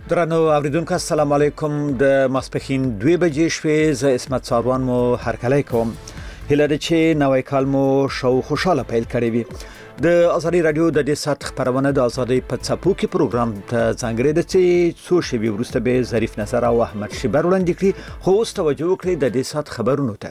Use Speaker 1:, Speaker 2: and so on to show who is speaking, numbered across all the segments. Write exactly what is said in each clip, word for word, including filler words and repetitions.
Speaker 1: درنو اوریدونکو السلام علیکم د ماسپخین دوه بجې شوې ز اسمت ساروان مو هرکلی کوم هله د چې نوې کال مو شو خوشاله پیل کړی وي د ازادي رادیو د دې سات خبرونه د ازادي په څپو کې پروګرام ته څنګه د چې څو شی ورسته به ظریف نصر او احمد شیبر وړاندې کړي خو اوس توجه وکړئ د دې سات خبرونو ته.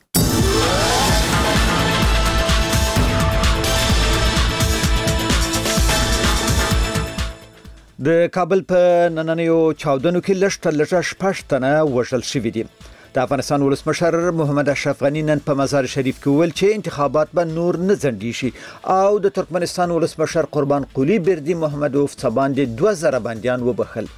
Speaker 1: د کابل په نننیو چاودنو کې لږ لږه شپږ تنه وژل شوي دي. د افغانستان ولسمشر محمد اشرف غنی نن په مزار شریف کې ویل چې انتخابات به نور نه ځنډي شي او د ترکمنستان ولسمشر قربان قلی بردی محمدوف څه باندې دوه زره بندیان وبخل.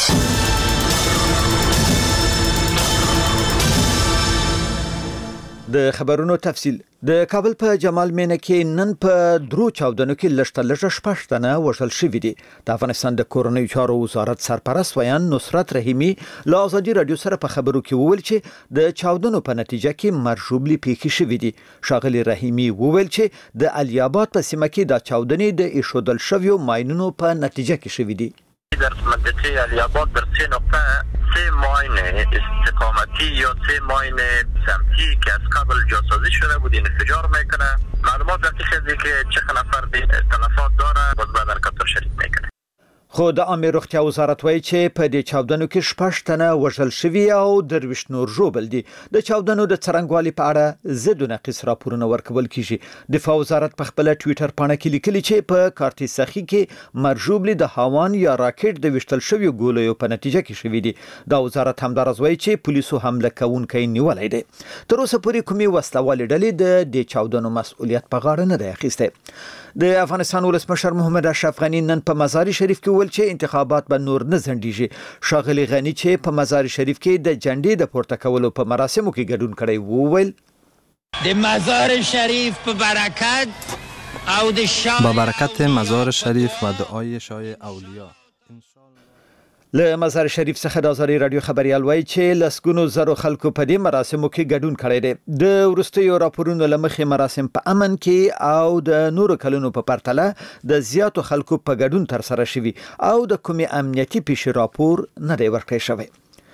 Speaker 1: د خبرونو تفصیل. د کابل په جمال مینه کې نن په درو چاودنو کې لږ لږه شپږ تنه وژل شوي دي. د افغانستان د کورنۍ چارو وزارت سرپرست ویان نصرت رحیمی له ازادي رادیو سره په خبرو کې وویل چې د چاودنو په نتیجه کې مرجوبلي پیښې شوي دي. ښاغلي رحیمی وویل چې د علی آباد په سیمه کې د چاودنې د ایښودل شویو ماینونو په نتیجه کې شوي دي.
Speaker 2: در منطقه علی آباد در سه نقطه سه ماین استقامتی یا سه ماین سمتی که از قبل جاسازی شده بود انفجار میکنه. معلومات دقیقه که چه نفر تلفات داره باز بعد حرکت شریک میکنه.
Speaker 1: خو د عامه روغتیا وزارت وایي چې په دې چاودنو کې شپږ تنه وژل شوي او درویشت نور ژوبل دي. د چاودنو د څرنګوالي په اړه ضد و نقیص راپورونه ورکول کیږي. دفاع وزارت په خپل ټوئیټر پاڼه کې لیکلي چې په کارتي سخی کې مرجوبلي د هاوان یا راکټ د وشتل شوی ګولیو په نتیجه کې شوي دي. دا وزارت همدارس وایي چې پولیسو حمله کوونکی نیولای دي. تر اوسه پورې کومي وسلوالې ډلې د دې چاودنو مسؤلیت په غاړه نه دی اخیستی. د افغانستان ولسمشر محمد اشرف غنی نن په مزار شریف کې ویل چې انتخابات به نور نه ځنډیږي. ښاغلي غنی چې په مزار شریف کې د جنډې د پورته کولو په مراسمو کې ګډون کړی وو ویل
Speaker 3: د مزار شریف په برکت او د شاه
Speaker 4: با برکت مزار شریف و دعای شاه اولیاء
Speaker 1: له مزار شریف څخه د ازادي رادیو خبريال وایي چې لسګونو زرو خلکو په دې مراسمو کې ګډون کړی دی. د ورستیو راپورونو لمخې مراسم په امن کې او د نورو کلونو په پرتله د زیاتو خلکو په ګډون تر سره شوي او د کومي امنیتي پیښې راپور نه دی ورکړی شوی.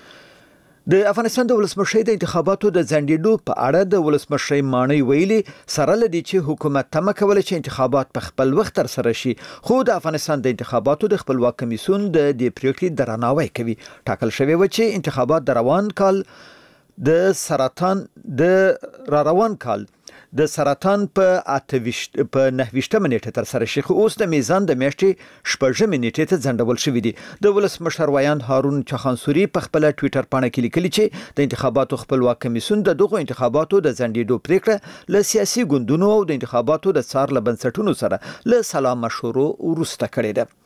Speaker 1: د افغانستان د ولسمشر د انتخاباتو د ځنډېدو په اړه د ولسمشر مانی ویلي سره لدی چې حکومت تمه کوله چې انتخابات په خپل وخت تر سره شي خو د افغانستان د انتخاباتو د خپلواک کمیسیون د دې پریکړې درناوی کوي. ټاکل شوی و چې انتخابات د روان کال د سرطان د را روان کال د سرطان په اتويشت په نهويشتمه نیټه تر سره شي خو اوس د میزان د میاشتې شپږمه نیټه ته ځنډول شوی دی. د ولسمشر ویان هارون چخانسوري په خپل ټوئیټر پاڼه کې لیکلي چې د انتخاباتو خپلواک کمیسیون د دغه انتخاباتو د ځنډېدو پریکړه له سیاسي ګوندونو او د انتخاباتو د څار له بنسټونو سره له سلا مشورو وروسته کړې ده.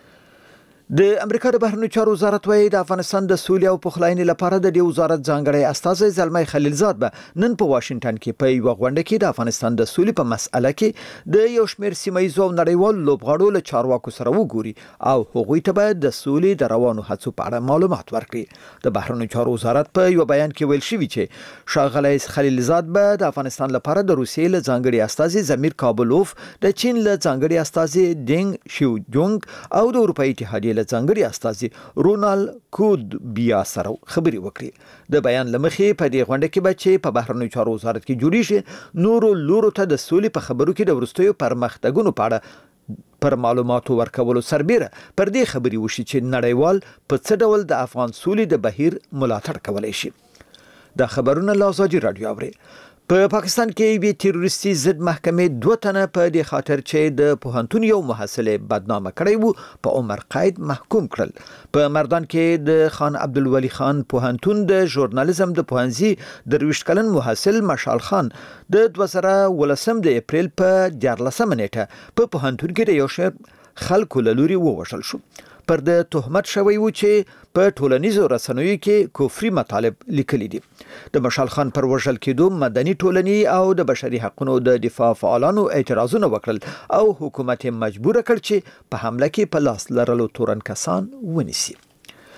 Speaker 1: د امریکا د بهرنیو چارو وزارت وایي د افغانستان د سولې او پخلاینې لپاره د دې وزارت ځانګړی استازی زلمي خلیلزاد به نن په واشنگټن کې په یو غونډه کې د افغانستان د سولې په مسأله کې د یو شمېر سیمایي او نړیوالو لوبغاړو له چارواکو سره وګوري او هغوی ته به د سولې د روانو هڅو په اړه معلومات ورکړي. د بهرنیو چارو وزارت په یو بیان کې ویل شوی چې ښاغلی خلیلزاد به د افغانستان لپاره د روسیې له ځانګړي استازي زمیر کابلوف، د چین له ځانګړي استازي دینګ شیو جونګ او د اروپאי اتحادیې له ځانګړي استازي رونالد کود بیا سره خبري وکړي. د بیان لمخې په دې غونډه کې به چې په بهرنیو چارو وزارت کې جوړی شي نورو لورو ته د سولې په خبرو کې د ورستیو پرمختګونو په اړه پر معلوماتو ورکولو سربیره پر دې خبري وشي چې نړیوال په څه ډول د افغان سولې د بهیر ملاتړ کولای شي. د خبرونو له ازادي رادیو اوري. په پاکستان کې یو تروریستي ضد محکمې دوه تنه په دې خاطر چې د پوهنتون یو محصله بدنامه کړی وو په عمر قید محکوم کړل. په مردان کې د خان عبدالولي خان پوهنتون د ژورنالیزم د پوهنځي درویشت کلن محصل مشال خان د دوه زره ولسم د اپریل په دیارلسمه نیټه په پوهنتون کې د یو شمېر خلکو له لوري ووژل شو. پر د تهمت شوی و چې په ټولنیزو رسنیو کې کفري مطالب لیکلي دي. د مشال خان پر وژل کېدو مدني ټولنې او د بشري حقوقو د دفاع فعالانو اعتراضونه وکړل او حکومت مجبور کړ چې په حمله کې په لاس لرلو تورن کسان ونیسي.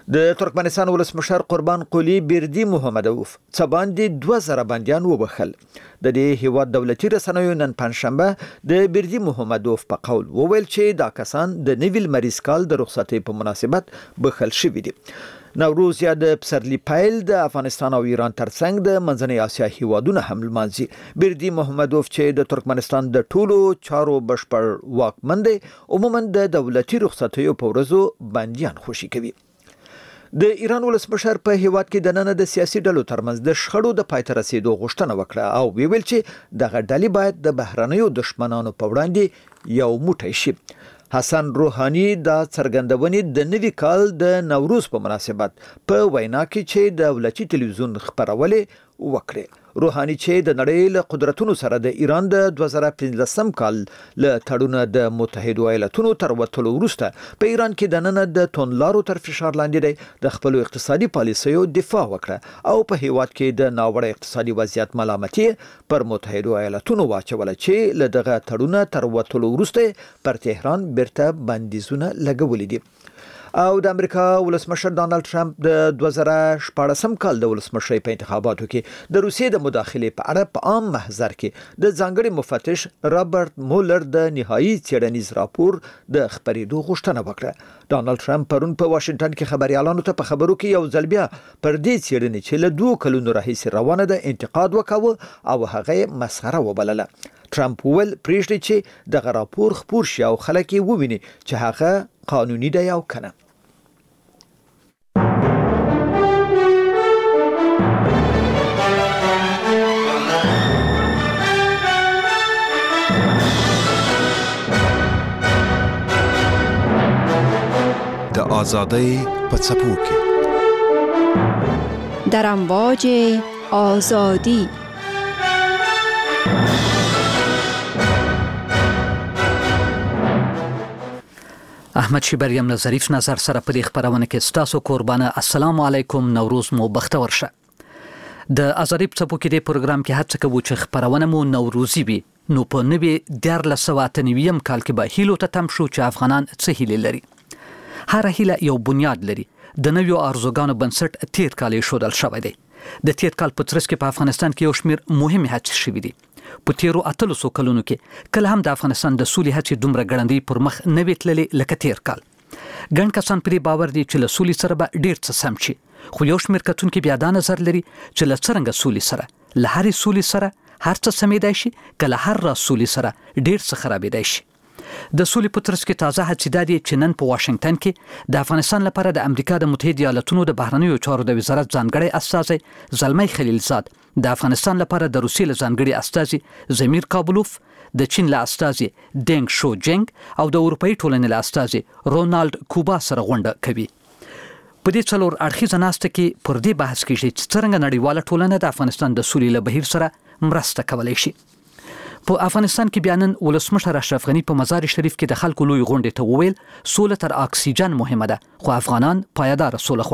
Speaker 1: د ترکمنستان ولسمشر قربان قلی بردی محمدوف څه باندې دوه زره بندیان وبخل. د دې هیواد دولتي رسنیو نن پنځشنبه د بردی محمدوف په قول وویل چې دا کسان د نویل مریض کال د رخصتۍ په مناسبت بخل شوي دي. نوروز یا د پسرلی پیل د افغانستان او ایران ترڅنګ د منځنۍ اسیا هیوادونه هم لمانځي. بردی محمدوف چې د ترکمنستان د ټولو چارو بشپړ واکمن دی عموما د دولتي رخصتیو په ورځو بندیان خوشي کوي. د ایران ولسمشر په هیواد کې د نن د سیاسي ډلو ترمنځ د شخړو د پای ته رسیدو غوښتنه وکړه او ویل چې دغه ډلې باید د بهرنیو دشمنانو په وړاندې یو موټی شي. حسن روحانی دا څرګندونې د نوي کال د نوروز په مناسبت په وینا کې چې د دولتي ټلویزیون خبرولې وکړه. روحانی چې د نړۍ له قدرتونو سره د ایران د دوه زره پنځلسم کال له تړون د متحده ایالاتونو تر وتلو وروسته په ایران کې د نن د تونلارو تر فشار لاندې دی د خپل اقتصادي پالیسیو دفاع وکړه او په هیواد کې د ناوړه اقتصادي وضعیت ملامتي پر متحده ایالاتونو واچوله چې له دغه تړون تر وتلو وروسته پر تهران بیرته بندیزونه لګولې دي. او د امریکا ولسمشر ډانلډ ټرمپ د دوه زره شپاړسم کال د ولسمشرۍ په انتخاباتو کې د روسیې د مداخلې په اړه په عام محضر کې د ځانګړي مفتش رابرټ مولر د نهایی څېړنیز راپور د خبرېدو غوښتنه وکړه. ډانلډ ټرمپ پرون په واشنگټن کې خبريالانو ته په خبرو کې یو ځل بیا پر دې څېړنې چې له دوه کلونو راهیسې روانه ده انتقاد وکاوه او هغه مسخره وبلله. ټرمپ ویل پریږدي چې دغه راپور خپور شي او خلک یې وویني چې هغه قانوني دی او کنه.
Speaker 4: د آزادۍ په څپو کې
Speaker 5: در امواج آزادی
Speaker 6: احمد شیبریم له ظریف نظر سره په دې خبرونه کې ستاسو قربانه. السلام علیکم، نوروز مو بختور شه. د آزادۍ په څپو کې د پروګرام کې هڅه کوو چې خبرونه مو نوروزي وي. نو په نوي دیارلس سوه اته نوي کال کې به هیلو ته تم شو چې افغانان څه هیلې لري. هر هیله یو بنیاد لري. د نویو ارزوګانو بنسټ تیر کال شودل شوی دی. د تیر کال په ترڅ کې په افغانستان کې یو شمیر مهمه هڅې شوې دي. په تیرو اتلو سو کلونو کې کله هم د افغانستان د سولې هڅې دومره ګړندۍ پر مخ نه وې تللې لکه تیر کال. ګڼ کسان پرې باور دي چې له سولې سره به ډېر څه سم شي، خو یو شمیر کتونکي بیا دا نظر لري چې له څرنګه سولې سره له هرې سولې سره هر څه سمېدای شي، کله هر راز سولې سره ډېر څه خرابېدای شي. د سولې په ترڅ کې تازه هڅې دا دي چې نن په واشنگټن کې د افغانستان لپاره د امریکا د متحده ایالاتونو د بهرنیو چارو د وزارت ځانګړی استازی زلمی خلیلزاد، د افغانستان لپاره د روسیې له ځانګړي استازي زمیر کابلوف، د چین له استازي دنګ شو جنګ او د اروپאי ټولنې له استازي رونالد کوبا سره غونډه کوي. په دې څلور اړخیزه ناسته کې پر دې بحث کېږي چې څرنګه نړیواله ټولنه د افغانستان د سولې له بهیر سره مرسته کولی شي. په افغانستان کې بیا نن ولسمشر اشرف غني په مزار شریف کې د خلکو لوی غونډې ته وویل سوله تر اکسیجن مهمه ده، خو افغانان پایدار سوله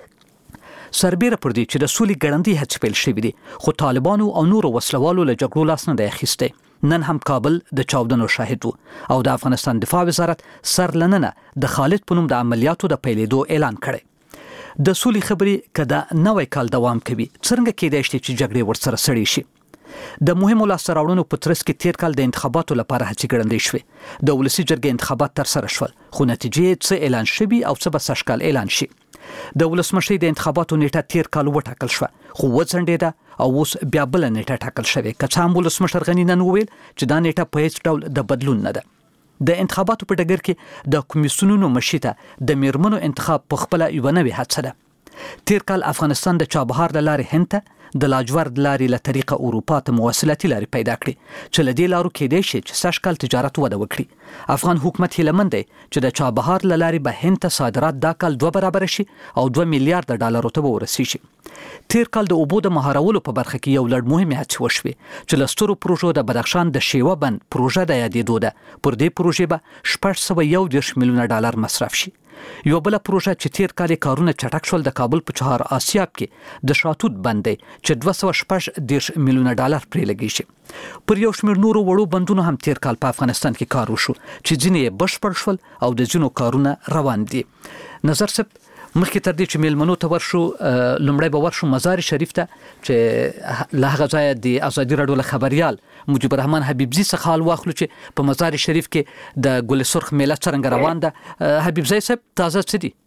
Speaker 6: غواړي. سربیره پر دې چې د سولې ګړندۍ هڅې پیل شوې دي، خو طالبانو او نورو وسلوالو له جګړو لاس نه دی اخیستی. نن هم کابل د چاودنو شاهد وو او د افغانستان دفاع وزارت سر لننه د خالد په نوم د عملیاتو د پیلېدو اعلان کړی. د سولې خبرې که د نوی کال دوام کوي، څرنګه کېدای شي چې جګړې ورسره سړې شي. د مهمو لاسته راوړنو په ترڅ کې تیر کال د انتخاباتو لپاره هڅې ګړندۍ شوې. د ولسي جرګې انتخابات ترسره شول، خو نتیجې څه اعلان شوي او څه به سږکال اعلان شي. د ولسمشرۍ د انتخاباتو نیټه تیر کال وټاکل شوه، خو وځنډېده او اوس بیا بله نیټه ټاکل شوې. که څه هم ولسمشر غني نن وویل چې دا نیټه په هیڅ ډول د بدلون نه ده. د انتخاباتو په ډګر کې د کمیسیونونو مشري ته د میرمنو انتخاب په خپله یوه نوې هڅه ده. تیر کال افغانستان د چابهار له لارې هند ته، د لاجورد لارې له طریقه اروپا ته مواصلاتي لارې پیدا کړې چې له دې لارو کېدای شي چې سږکال تجارت وده وکړي. افغان حکومت هیله مند دی چې د چابهار له لارې به هند ته صادرات دا کال دوه برابره شي او دوه میلیارډ ډالرو ته به ورسیږي. تیر کال د اوبو د مهارولو په برخه کې یو لړ مهمې هڅې وشوې چې له سترو پروژو د بدخشان د شیوه بند پروژه د یادېدو ده. پر دې پروژې به شپږ سوه یو دېرش میلیونه ډالر مصرف شي. یو بل پروژه چې تیر کال کارونه چټک شول د کابل په چهار آسیاب کې د شاتوت بند دی چې دوه سوه شپږ دېرش میلیونه ډالر پرې لګی شي. پر یو شمیر نورو وړو بندونو هم تیر کال په افغانستان کې کار وشو چې ځینې یې بشپړ شول او د ځینو کارونه روان دي. نظر صاحب، مخکې تر دې چې میلمنو ته ورشو لومړی به ورشو مزار شریف ته چې له هغه ځایه د ازادي راډیو له خبریال مجيب الرحمن حبیبزي څخه حال واخلو چې په مزار شریف کې د ګل سرخ میله څنګه روان ده. حبیبزي صاحب تازه څه دي؟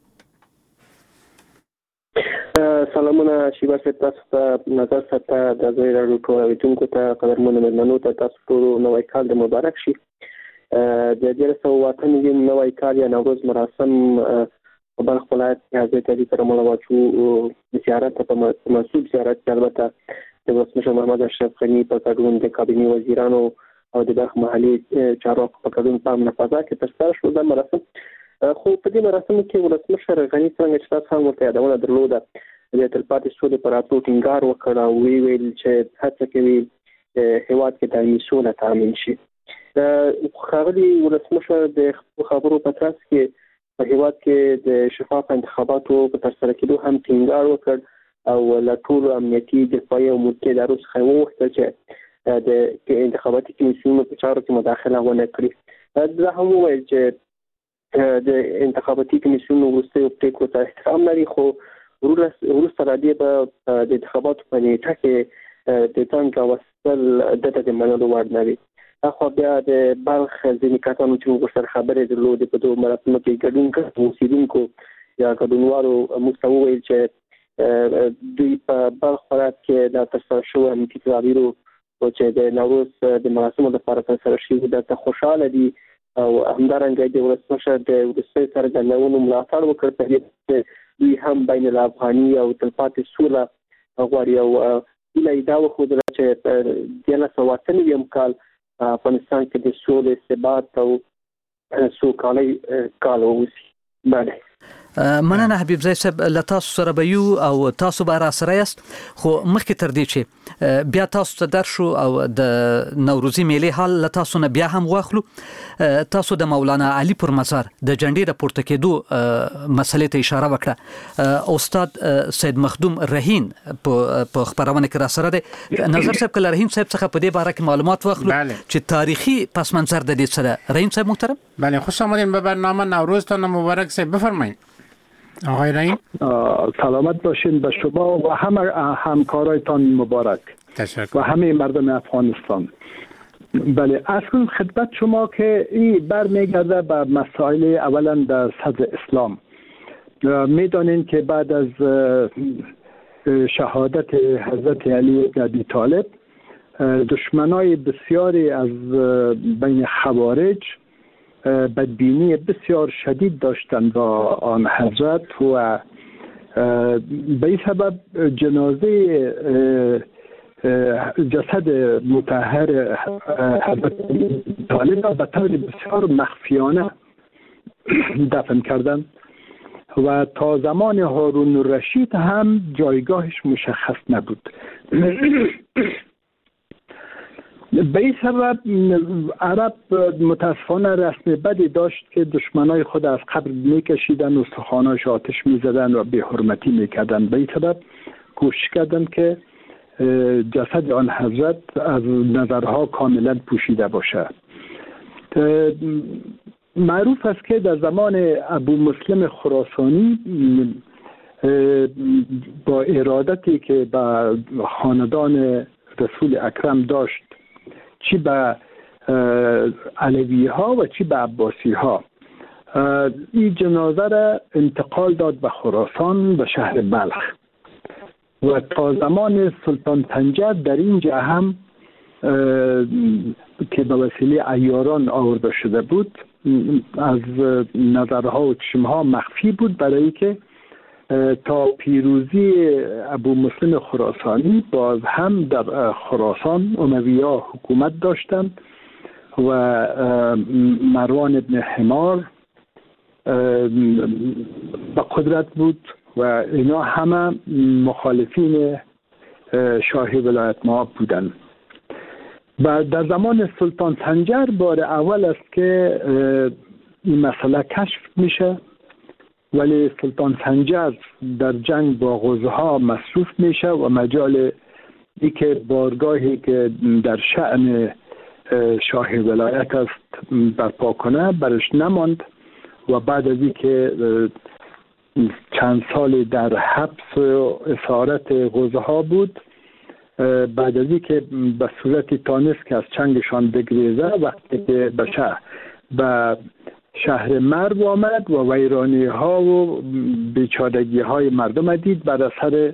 Speaker 7: سلامونه شیبا صاحب، تاسو ته نظر ساته د ازادي راډیو ټول اوریدونکو ته قدرمنو میلمنو ته تاسو ټول نوی کال د مبارک شي. د دیارلس سوه اته نوي نوی کال یا نوروز مراسم په بلخ ولایت کې حضرت علي کرم الله وجهه زیارت ته منسوب زیارت کې البته د ولسمشر محمد اشرف غني په ګډون د کابینې وزیرانو او د بلخ محلي چارواکو په ګډون په منفذه کې ترسره شو دا مراسم. خو په دې مراسم کې ولسمشر غني څنګه چې تاسو هم ورته یادونه درلوده د تلپاتې سولې پر راتلو ټینګار وکړ او وی ویل چې هڅه کوي هیواد کې دایمي سوله تامین شي. خاغلی ولسمشر د خبرو په ترڅ کې په هیواد کې د شفاف انتخاباتو په ترسره کېدو هم ټینګار وکړ او له ټولو امنیتي دفاعي او ملکي ادارو څخه وغوښتل چې د انتخاباتي کمیسیونونو په چارو کې مداخله ونه کړي. دا هم وویل چې د انتخاباتي کمیسیونونو وروستیو پرېکړو ته احترام لري، خو وروسته را دې به د انتخاباتو په نیټه کې د ځان راوستل دته د منلو وړ نه وي. خو بیا د بلخ ځینې کسانو چې موږ سره خبرې درلودې په دغو مراسمو کې ګډون کړي اوسېدونکو یا ګډونوالو موږ ته وویل چې دوی په بلخ ولایت کې دا ترسره شوي امنیتي تدابیرو چې د نوروز د مراسمو لپاره ترسره شوي درته خوشحاله دي او همدارنګه د ولسمشر د وروستیو څرګندونو ملاتړ وکړ په دې چې دوی هم بین الافغاني او تلپاتې سوله غواړي او هیله یې دا وښودله چې په دیارلس سوه اته نوي کال افغانستان کې د سولې ثبات او سوکالۍ کال واوسي. بله
Speaker 6: مننه حبیبزی صاحب، له تاسو سره به یو او تاسو به را سره یاست، خو مخکې تر دې چې بیا تاسو ته درشو او د نوروزي میلې حال له تاسو نه بیا هم واخلو، تاسو د مولانا علي پر مزار د جنډې د پورته کېدو مسلې ته اشاره وکړه. استاد سید مخدوم رحین په خبرونه کې را سره دی. نظر صاحب کله رحیم صاحب څخه په دې باره کې معلومات واخلو چې تاریخي پس منظر د دې سره. رحیم صاحب محترم.
Speaker 8: بله، خوش آمدین به برنامه نوروزتان مبارک صاحب، بفرمایید. آقای رحیم
Speaker 9: سلامت باشین به شما و همه همکارایتان مبارک.
Speaker 8: تشکر. و
Speaker 9: همه مردم افغانستان. بله، اصلا خدمت شما که این برمیگرده به مسائل اولا در صدر اسلام. میدانین که بعد از شهادت حضرت علی بن ابی طالب دشمنای بسیاری از بین خوارج بدبینی بسیار شدید داشتند با آن حضرت و به این سبب جنازه جسد مطهر حضرت طالب به طور بسیار مخفیانه دفن کردند و تا زمان هارون الرشید هم جایگاهش مشخص نبود. به این سبب عرب متاسفانه رسم بدی داشت که دشمنای خود از قبر میکشیدن و استخواناش آتش میزدن و بی حرمتی میکردن. به این سبب کوشش کردن که جسد آن حضرت از نظرها کاملا پوشیده باشه. معروف است که در زمان ابو مسلم خراسانی با ارادتی که به خاندان رسول اکرم داشت، چی به علوی ها و چی به عباسی ها، این جنازه را انتقال داد به خراسان به شهر بلخ و تا زمان سلطان طنجه در اینجا هم که به وسیله عیاران آورده شده بود از نظرها و چشمها مخفی بود، برای که تا پیروزی ابو مسلم خراسانی باز هم در خراسان اموی‌ها حکومت داشتند و مروان ابن حمار به قدرت بود و اینا همه مخالفین شاه ولایت ما بودند. و در زمان سلطان سنجر بار اول است که این مسئله کشف میشه، ولی سلطان سنجر در جنگ با غوزها مصروف میشه و مجال ای که بارگاهی که در شأن شاه ولایت است برپا کنه برش نماند و بعد از این که چند سال در حبس و اسارت غوزها بود. بعد از اینکه به صورت تانست که از چنگشان بگریزه، وقتی که به شهر به شهر مرو آمد و ویرانی ها و بیچارگی های مردم دید بر اثر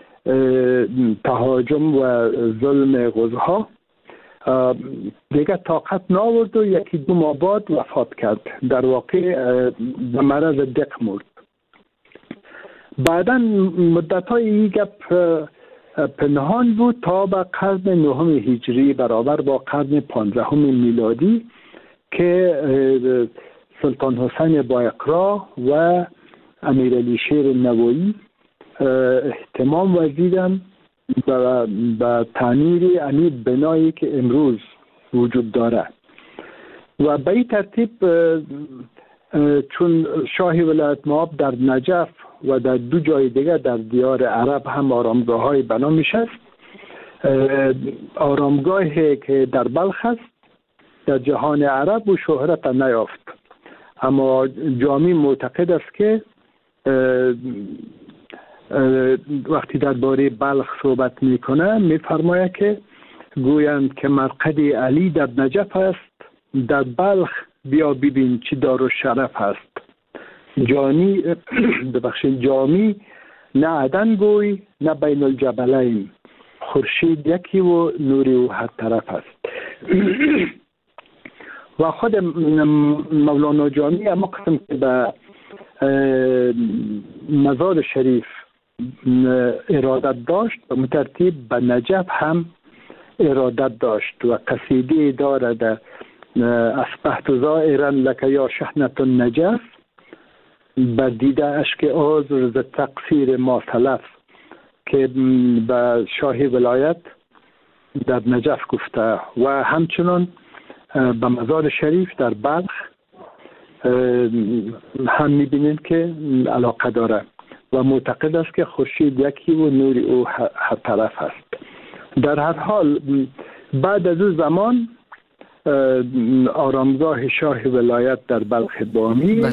Speaker 9: تهاجم و ظلم غوزها، دیگه طاقت ناورد و یکی دو ماه بعد وفات کرد. در واقع به مرض دق مرد. بعدا مدت های این گپ پنهان بود تا به قرن نهم هجری برابر با قرن پانزدهم میلادی که سلطان حسین بایقرا و امیرعلی شیر نوایی اهتمام ورزیدند به تعمیر این بنایی که امروز وجود داره و به این ترتیب چون شاه ولایت مآب در نجف و در دو جای دیگر در دیار عرب هم آرامگاه های بنا میشست، آرامگاهی که در بلخ است در جهان عرب و شهرت نیافت، اما جامی معتقد است که وقتی درباره بلخ صحبت میکنه میفرماید که گویند که مرقد علی در نجف است، در بلخ بیا ببین چی دارالشرف است. جانی ببخشید جامی نه عدن گوی نه بین الجبلین، خورشید یکی و نوری او هر طرف است. و خود مولانا جامی اما قسم که به مزار شریف ارادت داشت و مترتیب به نجف هم ارادت داشت و قصیده دارد اصبحت زائرا لک یا شحنة النجف بر دیده اشک عذر ز تقصیر ما سلف، که به شاه ولایت در نجف گفته و همچنان به مزار شریف در بلخ هم میبینید که علاقه داره و معتقد است که خورشید یکی و نور او هر طرف است. در هر حال بعد از اون زمان آرامگاه شاه ولایت در بلخ بامی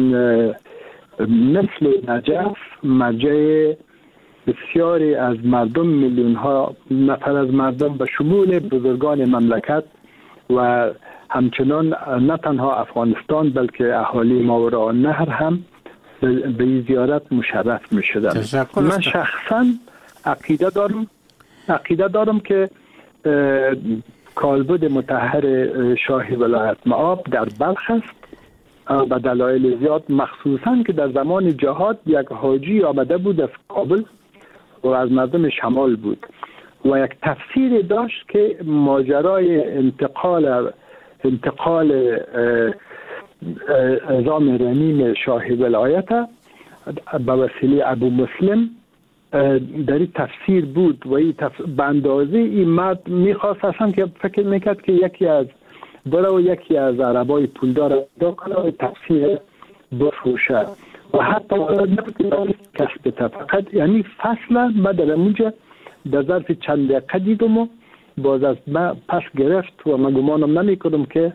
Speaker 9: مثل نجف مرجع بسیاری از مردم، میلیون ها نفر از مردم به شمول بزرگان مملکت و همچنان نه تنها افغانستان بلکه اهالی ماوراء النهر هم به زیارت مشرف می شدن. من شخصا عقیده دارم عقیده دارم که کالبد مطهر شاه ولایت مآب در بلخ است به دلایل زیاد، مخصوصا که در زمان جهاد یک حاجی آمده بود از کابل و از مردم شمال بود و یک تفسیر داشت که ماجرای انتقال انتقال نظام رنین شاه ولایت به وسیله ابو مسلم در این تفسیر بود و این تف... به اندازه این مرد میخواست اصلا که فکر میکرد که یکی از بره و یکی از عربای پولدار دا کنه و تفسیر بفروشه و حتی نبود کسب فقط یعنی فصلا ما در اونجا در ظرف چند دقیقه دیدم و باز از ما پس گرفت و من گمانم نمی کنم که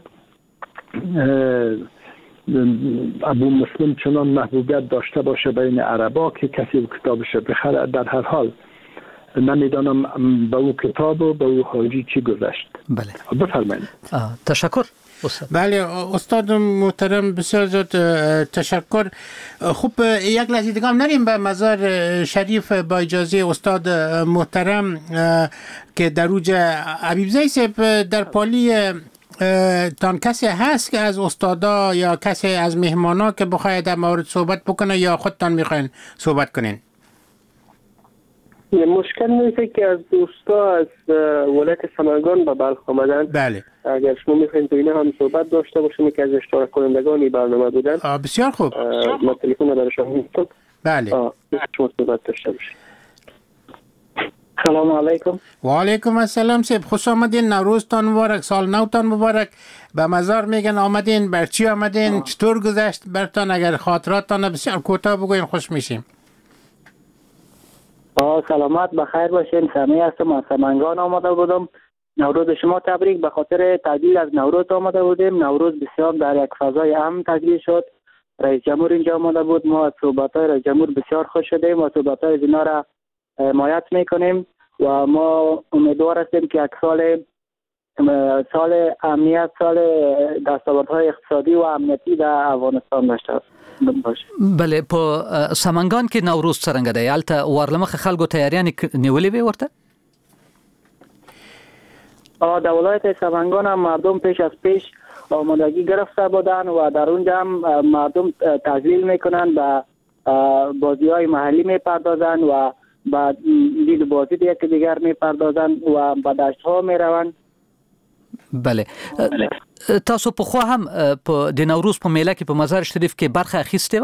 Speaker 9: ابو مسلم چنان محبوبیت داشته باشه بین عربا که کسی کتابش بخره. در هر حال نمیدانم به او کتاب و به او حاجی چی گذشت.
Speaker 6: بله
Speaker 9: بفرمایید.
Speaker 6: تشکر استاد.
Speaker 8: بله استاد محترم بسیار زیاد تشکر. خوب یک لحظه دیگه هم نریم به مزار شریف با اجازه استاد محترم که در اوج حبیبزی صاحب در پالی تان کسی هست که از استادا یا کسی از مهمانا که بخواید در مورد صحبت بکنه یا خودتان میخواین صحبت کنین؟
Speaker 7: مشکل نیست که از دوستا از ولایت سمنگان به بلخ آمدن.
Speaker 8: بله.
Speaker 7: اگر شما میخواین تو اینا هم صحبت داشته باشیم که از اشتراک کنندگان برنامه بودن.
Speaker 8: بسیار خوب.
Speaker 7: ما تلفن برایشان می‌کنم.
Speaker 8: بله.
Speaker 7: شما صحبت داشته باشید. سلام علیکم.
Speaker 8: و علیکم السلام صاحب، خوش آمدین. نوروزتان مبارک، سال نوتان مبارک. به مزار میگن آمدین، بر چی آمدین؟ آه. چطور گذشت برتان؟ اگر خاطراتتان بسیار کوتاه بگوین خوش میشیم.
Speaker 10: آه سلامت بخیر باشین. سمی هستم، از سمنگان آمده بودم. نوروز شما تبریک. به خاطر تعطیل از نوروز آمده بودیم. نوروز بسیار در یک فضای امن تجلیل شد رئیس جمهور اینجا آمده بود. ما از صحبت‌های رئیس جمهور بسیار خوش شدیم و صحبت‌های از اینا را حمایت میکنیم و ما امیدوار هستیم که یک سال سال امنیت، سال دستاوردهای اقتصادی و امنیتی در افغانستان داشته باشه.
Speaker 6: بله، په سمنګان کې نوروز څنګه دی؟ هلته ورلمخه خلکو تیاریانې نیولې وي ورته؟
Speaker 10: در ولایت سمنگان هم مردم پیش از پیش آمادگی گرفته بودن و در اونجا هم مردم تحویل میکنن به بازی های محلی میپردازن و به دید بازی یکی دیگر میپردازن و به دشت ها میروند.
Speaker 6: بله. تاسو په خو هم په د نوروز په میله کې په مزار شریف کې برخه اخیسته و؟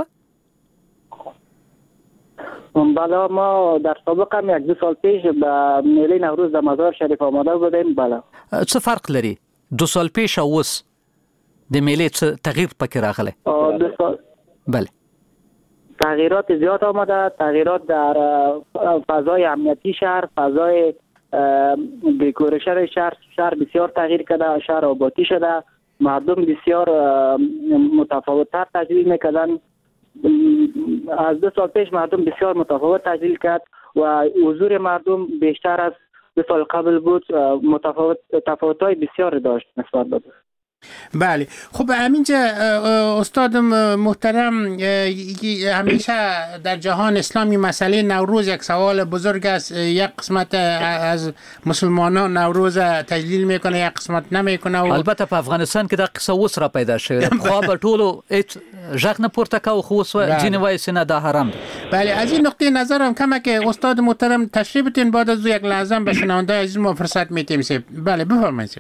Speaker 10: بله، ما در سابق هم یک دو سال پیش به میله نوروز در مزار شریف آماده بودیم. بله.
Speaker 6: څه فرق لري دو سال پیش او اوس د میله څه تغییر پکې راغلی؟
Speaker 10: دو سال
Speaker 6: بله.
Speaker 10: تغییرات زیاد آمده، تغییرات در فضای امنیتی شهر، فضای دکورشن شهر شهر بسیار تغییر کرده، شهر آبادی شده، مردم بسیار متفاوت‌تر تجلیل میکردن. از دو سال پیش مردم بسیار متفاوت تجلیل کرد و حضور مردم بیشتر از دو سال قبل بود. متفاوت تفاوت‌های بسیار داشت نسبت به.
Speaker 8: بله. خب همینجا استاد محترم، همیشه در جهان اسلامی مسئله نوروز یک سوال بزرگ است. یک قسمت از مسلمانان نوروز تجلیل میکنه، یک قسمت نمیکنه. و...
Speaker 6: البته په افغانستان کې دا قصه اوس را پیدا شوه. خو به ټولو هیڅ ژغ نه پورته کوي، خو اوس ځینې وایي چې نه دا حرام دی.
Speaker 8: بله، از این نقطه نظرم کمه که استاد محترم تشریف بتین بعد از یک لحظه به شنونده عزیز ما فرصت میتیم. بله بفرمایید.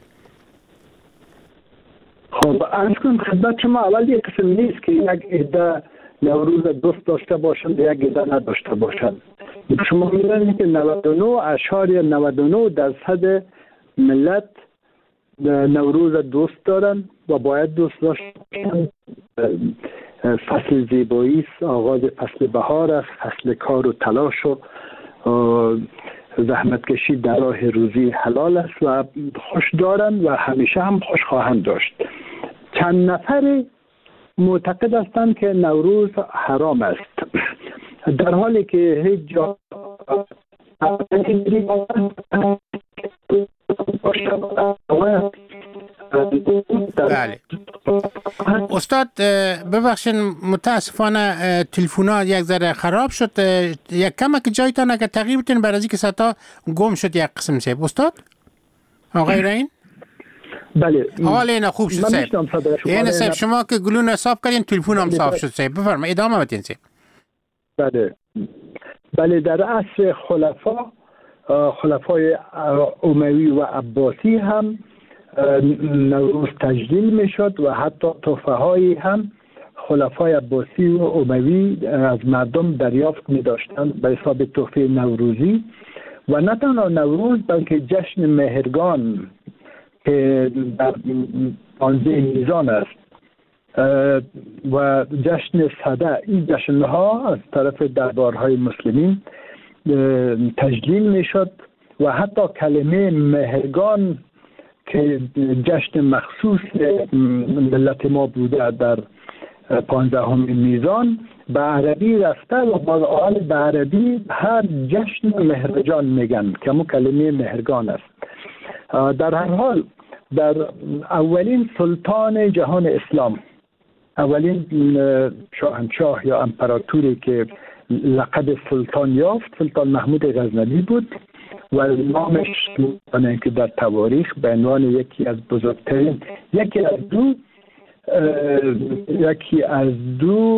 Speaker 9: خب عرض کنم خدمت شما، اول یک قسم نیست که یک عده نوروز دوست داشته باشند یک عده نداشته باشند. شما می‌دانید که نود و نه اشاریه نود و نه درصد ملت نوروز دوست دارند و باید دوست داشته باشند. فصل زیبایی است، آغاز فصل بهار است، فصل کار و تلاش و زحمت کشی در راه روزی حلال است و خوش دارند و همیشه هم خوش خواهند داشت. چند نفر معتقد هستند که نوروز حرام است، در حالی که هیچ جا
Speaker 8: بله. استاد ببخشید متاسفانه تلفن‌ها یک ذره خراب شد. یک کمک جایتان اگه تغییر بدین برای اینکه صدا گم شد یک قسم سه. استاد آقای رین؟
Speaker 9: بله.
Speaker 8: حال اینا خوب شد سه. این سه شما که گلون حساب کردین تلفن هم صاف شد سه. بفرمایید ادامه بدین سه.
Speaker 9: بله. بله، در عصر خلفا خلفای اموی و عباسی هم نوروز تجلیل می شد و حتی تحفه هایی هم خلفای عباسی و اموی از مردم دریافت می داشتند به حساب تحفه نوروزی. و نه تنها نوروز بلکه جشن مهرگان که در پانزده میزان است و جشن صده، این جشن ها از طرف دربارهای مسلمین تجلیل می شد و حتی کلمه مهرگان که جشن مخصوص ملت ما بوده در پانزدهم میزان به عربی رفته و با آل به عربی هر جشن مهرجان میگن که همون کلمه مهرگان است. در هر حال در اولین سلطان جهان اسلام، اولین شاهنشاه یا امپراتوری که لقب سلطان یافت سلطان محمود غزنوی بود و نامش که در تواریخ به عنوان یکی از بزرگترین یکی از دو یکی از دو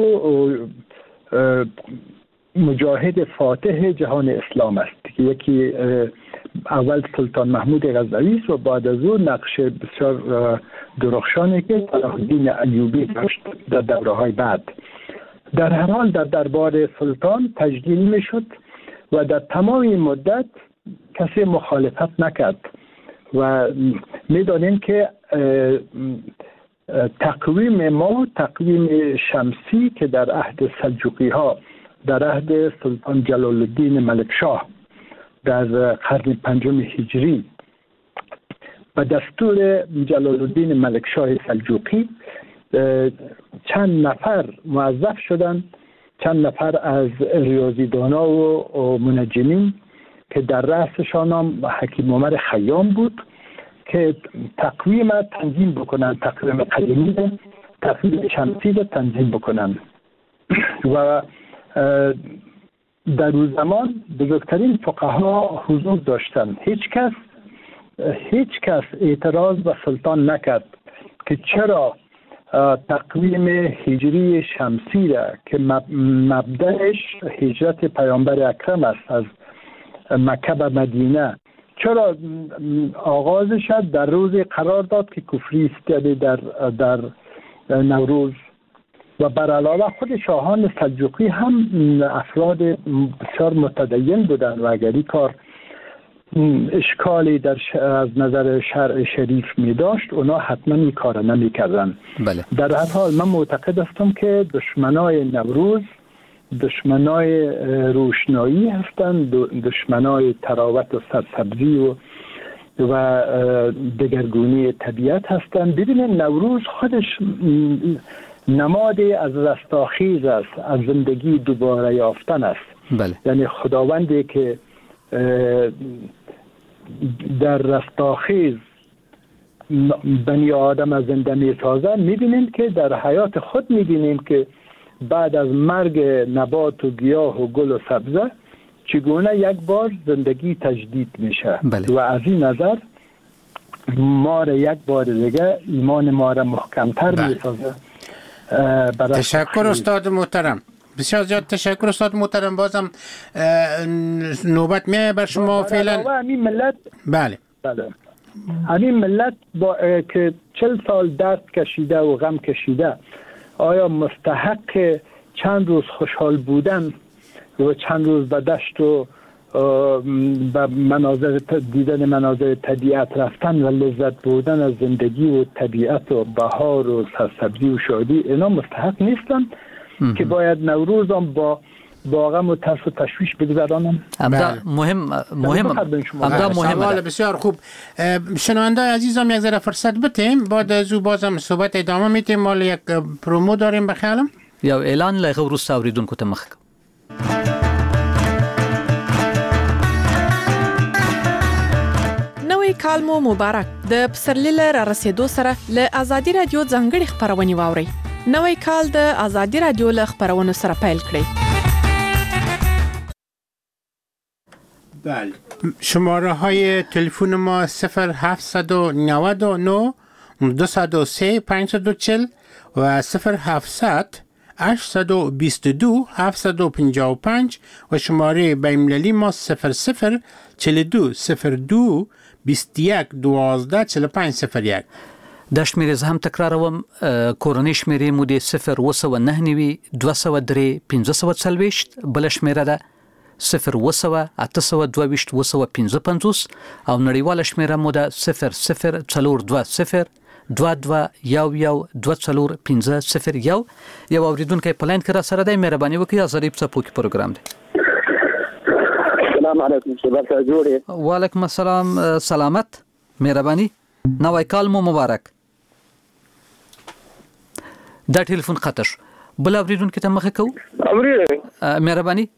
Speaker 9: مجاهد فاتح جهان اسلام است که یکی اول سلطان محمود غزنوی و بعد از او نقش بسیار درخشانی که صلاح الدین ایوبی داشت در دوره‌های بعد. در هر حال در دربار سلطان تجلیل می شد و در تمام مدت کسی مخالفت نکرد و می دانیم که تقویم ما تقویم شمسی که در عهد سلجوقی ها در عهد سلطان جلال الدین ملکشاه در قرن پنجم هجری به دستور جلال الدین ملکشاه سلجوقی چند نفر موظف شدن، چند نفر از ریاضیدانا و منجمین که در رأسشان هم حکیم عمر خیام بود که تقویم تنظیم بکنن، تقویم قدیمی، تقویم شمسی رو تنظیم بکنن. و در اون زمان بزرگترین فقها حضور داشتن. هیچ کس هیچ کس اعتراض به سلطان نکرد که چرا تقویم هجری شمسی را که مبدأش هجرت پیامبر اکرم است از مکه به مدینه، چرا آغازش در روز قرار داد که کفری است، یعنی در در نوروز. و بر علاوه خود شاهان سلجوقی هم افراد بسیار متدین بودند و اگر این کار اشکالی در از نظر شرع شریف می داشت اونا حتما این کار نمی کردن.
Speaker 6: بله. در
Speaker 9: هر حال من معتقد هستم که دشمنای نوروز دشمنای روشنایی هستند، دشمنای تراوت و سرسبزی و و دگرگونی طبیعت هستند. ببینید نوروز خودش نمادی از رستاخیز است، از زندگی دوباره یافتن است.
Speaker 6: بله.
Speaker 9: یعنی خداوندی که در رستاخیز بنی آدم از زنده می سازه. می بینیم که در حیات خود می بینیم که بعد از مرگ نبات و گیاه و گل و سبزه چگونه یک بار زندگی تجدید میشه.
Speaker 6: بله.
Speaker 9: و از این نظر ما را یک بار دیگه ایمان ما را محکمتر
Speaker 6: بله.
Speaker 9: می سازه.
Speaker 8: تشکر استاد محترم، بسیار زیاد تشکر استاد محترم. بازم نوبت میاد بر شما فعلا.
Speaker 9: همین ملت
Speaker 8: بله
Speaker 9: بله همین ملت با که چل سال درد کشیده و غم کشیده آیا مستحق چند روز خوشحال بودن و چند روز به دشت و به مناظر دیدن مناظر طبیعت رفتن و لذت بردن از زندگی و طبیعت و بهار و سرسبزی و شادی اینا مستحق نیستن که باید نوروز هم با با غم و ترس و تشویش بگذرانم؟
Speaker 6: همدا مهم مهم همدا مهم.
Speaker 8: بسیار خوب. شنونده عزیزم یک ذره فرصت بتیم، بعد از او بازم صحبت ادامه میتیم. مال یک پرومو داریم بخیالم
Speaker 6: یا اعلان لغه ورسته اوریدونکو ته مخ.
Speaker 11: نوی کال مو مبارک. د پسرلی را رسیدو سره له ازادي رادیو ځنګړي خبرونه واوري. نوی کال د ازادي رادیو له خبرونو سره پیل کړئ.
Speaker 8: بله. شماره های تلفن ما صفر هفتصد و نود و نه دویست و سه پانصد و چهل و صفر هفتصد هشتصد و بیست و دو هفتصد و پنجاه و پنج و شماره بین‌المللی ما صفر صفر چهل و دو صفر دو بیست و یک دوازده چهل و پنج صفر یک.
Speaker 6: د شمیرې زه هم تکراروم. کورنۍ شمیرې مو د صفر وسوه نه نوي دوه سوه درې پنځه سوه څلوېښت، بله شمیره ده صفر وسوه اته سوه دوه ویشت اوه سوه پنځه پنځوس او نړیواله شمیره مو ده صفر صفر څلور دوه صفر دوه دوه یو یو دوه څلور پنځه صفر یو. یو اوریدونکی په لاین کې را سره دی، مهرباني وکړئ. ازادي څپوکي پروګرام دی.
Speaker 10: السلام علیکم. شبکه جوړه.
Speaker 6: وعلیکم السلام. سلامت، مهرباني. نوی کال مو مبارک. دا ټلیفون قطع شو. بل اوریدونکي ته مخه کوو. مهرباني.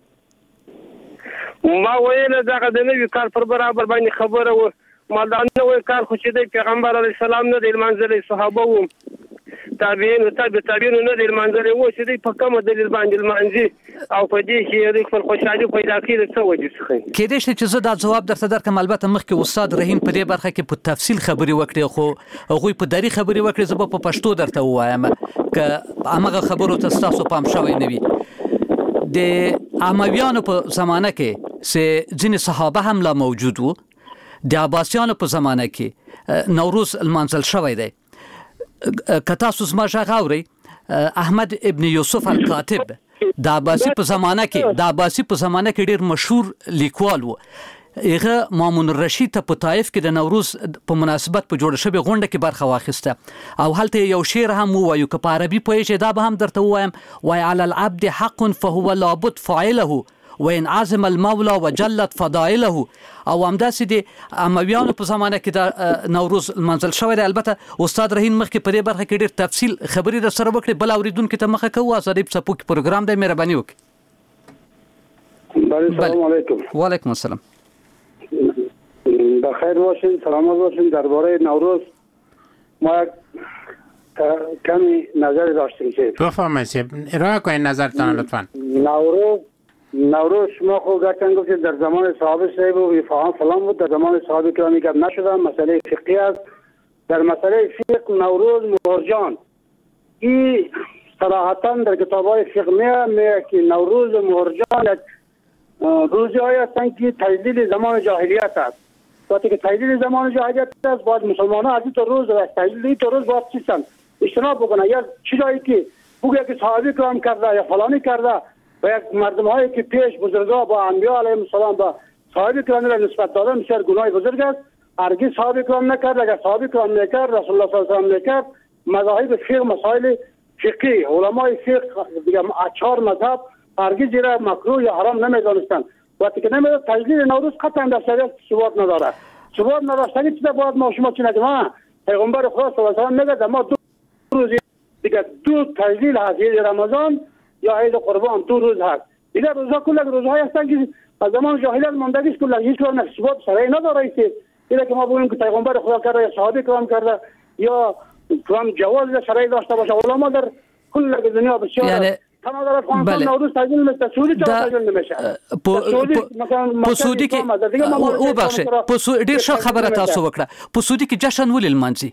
Speaker 12: ما ویل دغه د نوي کال پر برابر باندې خبره و. ما دا نوی کال خو چې د پیغمبر علی السلام نه د منځلې صحابه وو تابعین او تابع تابعین نه د منځلې وو چې د په کومه دلیل باندې المنځي او په دې کې د خپل خوشحالي پیدا کړي څه وجه څه
Speaker 6: کېدې شي چې زه دا جواب درته درکم. البته مخکې استاد رحیم په دې برخه کې په تفصیل خبري وکړي، خو هغه په دری خبري وکړي. زه په پښتو درته وایم ک هغه خبرو ته تاسو پام شوي نه وي. د امویانو په زمانه کې سه ځینې صحابه هم لا موجود وو. د عباسیانو په زمانه کې نوروز المنزل شوی دی. که تاسو زما غږ اورئ، احمد ابن یوسف الکاتب د عباسی په زمانه کې د عباسی په زمانه کې ډیر مشهور لیکوال وو. هغه مامون الرشید ته په طائف کې د نوروز په مناسبت په جوړ شوی غونډه کې برخه واخیسته او هلته یو شعر هم وایو که په عربي پوهیږئ دا به هم درته ووایم: وای علی العبد حق فهو لابد فاعله و ان عزم المولى وجلت فضائله او همداسې د امویانو په زمانه کې د نوروز منځل شوی دی. البته استاد رحیم مخکې په دې برخه کې ډېر تفصیل خبرې در سره وکړې، بل اوریدونکو ته مخه کوو. ازادي په څپو کې پروګرام دی، مهرباني وکړئ.
Speaker 13: سلام علیکم.
Speaker 6: و علیکم السلام.
Speaker 13: بخیر باشین، سلامت باشین. درباره نوروز ما کمی نظر داشتیم که
Speaker 8: بفرمایید ارائه کنید نظرتان لطفا.
Speaker 13: نوروز نوروز شما خود گفتن گفتید در زمان صحابه صاحب و فلان فلان بود، در زمان صحابه کرامی گپ نشده، مسئله فقهی است. در مسئله فقه نوروز مهرجان این صراحتا در کتاب‌های فقه میاد میگه که نوروز مهرجان روزی های هستند که تجدید زمان جاهلیت است. وقتی که تجدید زمان جاهلیت است باید مسلمان ها از این روز و تجدید این روز باید چیستن اجتناب بکنن، یا چیزایی که بگه که صحابه کرام کرده یا فلانی کرده و یک مردم هایی که پیش بزرگا با انبیا علیهم السلام با صحابه کرام را نسبت دادن بسیار گناه بزرگ است. هرگز صحابه کرام نکرد. اگر صحابه کرام نکرد رسول الله صلی الله علیه و آله نکرد، مذاهب فقه مسائل فقهی علمای فقه دیگه چهار مذهب هرگز را مکروه یا حرام نمیدانستند. وقتی که نمیداد تجدید نوروز قطعا در شریعت ثبات ندارد. ثبات نداشتنی چیزا باید ما شما چی نگیم. پیغمبر خدا صلی الله علیه و آله میگه ما دو روز دیگه دو تجدید هست، عید رمضان یا عید قربان، دو روز هست. دیگه روزها کلا روزهای هستن که از زمان جاهلیت ماندگی است، کلا هیچ وقت ثبات شرعی نداره. است دیگه که ما بگیم که پیغمبر خدا کرده یا صحابه کرام کرده یا کرام جواز شرعی داشته باشه. علما در کل دنیا بسیار
Speaker 6: یعنی
Speaker 13: تمام در افغانستان نوروز تجدید نمیشه، سعودی چرا تجدید نمیشه؟
Speaker 6: په سعودي کې او بخښه په ډیر ښه خبره تاسو وکړه. په سعودي کې جشن ولې لمانځي؟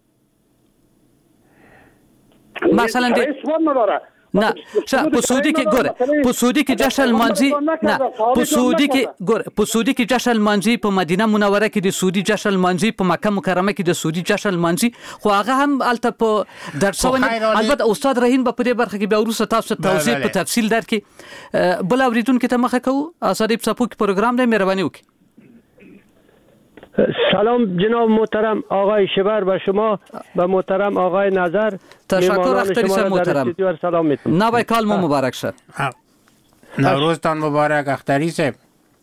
Speaker 6: مثلا د نه په سعودي کې ګوره په سعودي کې جشن لمانځي نه په سعودي کې ګوره په سعودي کې جشن لمانځي، په مدینه منوره کې د سعودي جشن لمانځي، په مکه مکرمه کې د سعودي جشن لمانځي، خو هغه هم الته په درسونه. البته استاد رحیم په دې برخه کې بیا وروسته تاسو توضیح په تفصیل درکې. بل اوریدونکو ته مخه کوو. ازادي په څپو کې پروګرام دی، مهرباني وکړئ.
Speaker 14: سلام جناب محترم آقای شبر و شما و محترم آقای نظر.
Speaker 6: تشکر اختری صاحب محترم.
Speaker 14: سلام میتونم.
Speaker 6: نوای کال مو مبارک شه.
Speaker 8: نوروزتان مبارک اختری صاحب.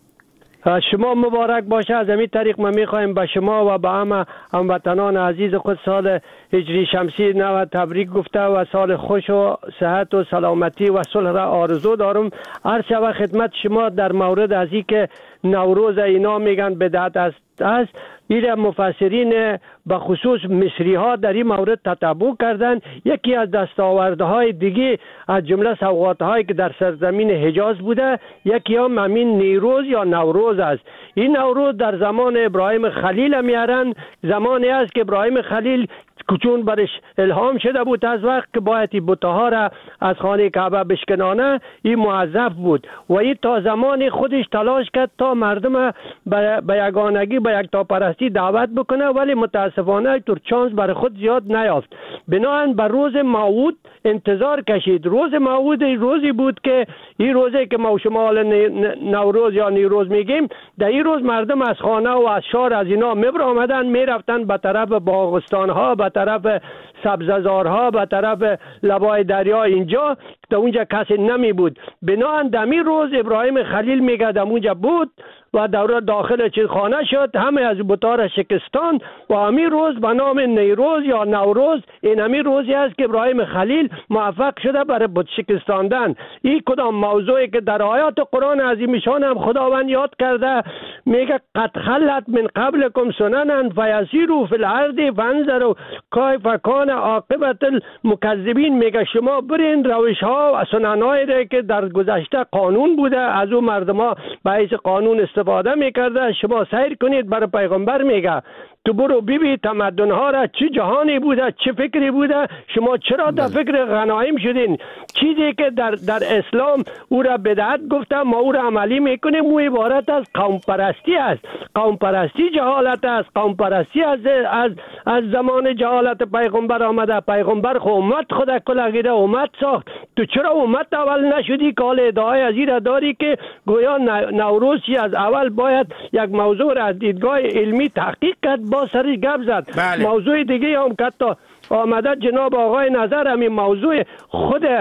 Speaker 14: شما مبارک باشه. از همین طریق ما میخوایم به شما و به همه هموطنان عزیز خود سال هجری شمسی نو تبریک گفته و سال خوش و صحت و سلامتی و صلح را آرزو دارم. هر شب خدمت شما در مورد از این که نوروز اینا میگن بدعت است است این مفسرین به خصوص مصری ها در این مورد تتبع کردن. یکی از دستاوردهای دیگه از جمله سوغات هایی که در سرزمین حجاز بوده یکی هم همین نیروز یا نوروز است. این نوروز در زمان ابراهیم خلیل میارن، زمانی است که ابراهیم خلیل چون برش الهام شده بود از وقت که باید بت‌ها را از خانه کعبه بشکنانه، این موظف بود و این تا زمان خودش تلاش کرد تا مردم به یگانگی به یکتاپرستی دعوت بکنه، ولی متاسفانه ترچانس برای خود زیاد نیافت. بنابراین بر روز موعود انتظار کشید. روز موعود روزی بود که این روزی که ما شما نوروز یا نیروز میگیم، در این روز مردم از خانه و از شهر از اینا میبرآمدن میرفتن به طرف باغستان ها، به طرف سبززارها، به طرف لبای دریا. اینجا در اونجا کسی نمی بود. بنابراین دمی روز ابراهیم خلیل میگه در اونجا بود و دوره داخل چیز خانه شد، همه از بتار شکستان و همین روز به نام نیروز یا نوروز، این همین روزی است که ابراهیم خلیل موفق شده برای بت شکستاندن. این کدام موضوعی که در آیات قرآن عظیمشان هم خداوند یاد کرده، میگه قد خلت من قبلکم سننا فیسیروا فی الارض فانظروا کیف کان عاقبت المکذبین. میگه شما برین روش ها و سننایی که در گذشته قانون بوده از اون مردم ها به حیث قانون استفاده میکرده، شما سیر کنید. برای پیغمبر میگه تو برو ببین تمدن ها را چه جهانی بوده، چه فکری بوده، شما چرا در فکر غنایم شدین؟ چیزی که در در اسلام او را بدعت گفته ما او را عملی میکنیم، او عبارت از قوم پرستی است. قوم پرستی جهالت است. قوم پرستی از از از زمان جهالت پیغمبر آمده. پیغمبر خو امت خود کل غیر امت ساخت. تو چرا امت اول نشدی که حال ادعای از این داری که گویا نوروزی از اول باید یک موضوع را از دیدگاه علمی تحقیق کرد، با سرش گپ زد. بله. موضوع دیگه هم که تا آمده جناب آقای نظر همین موضوع خود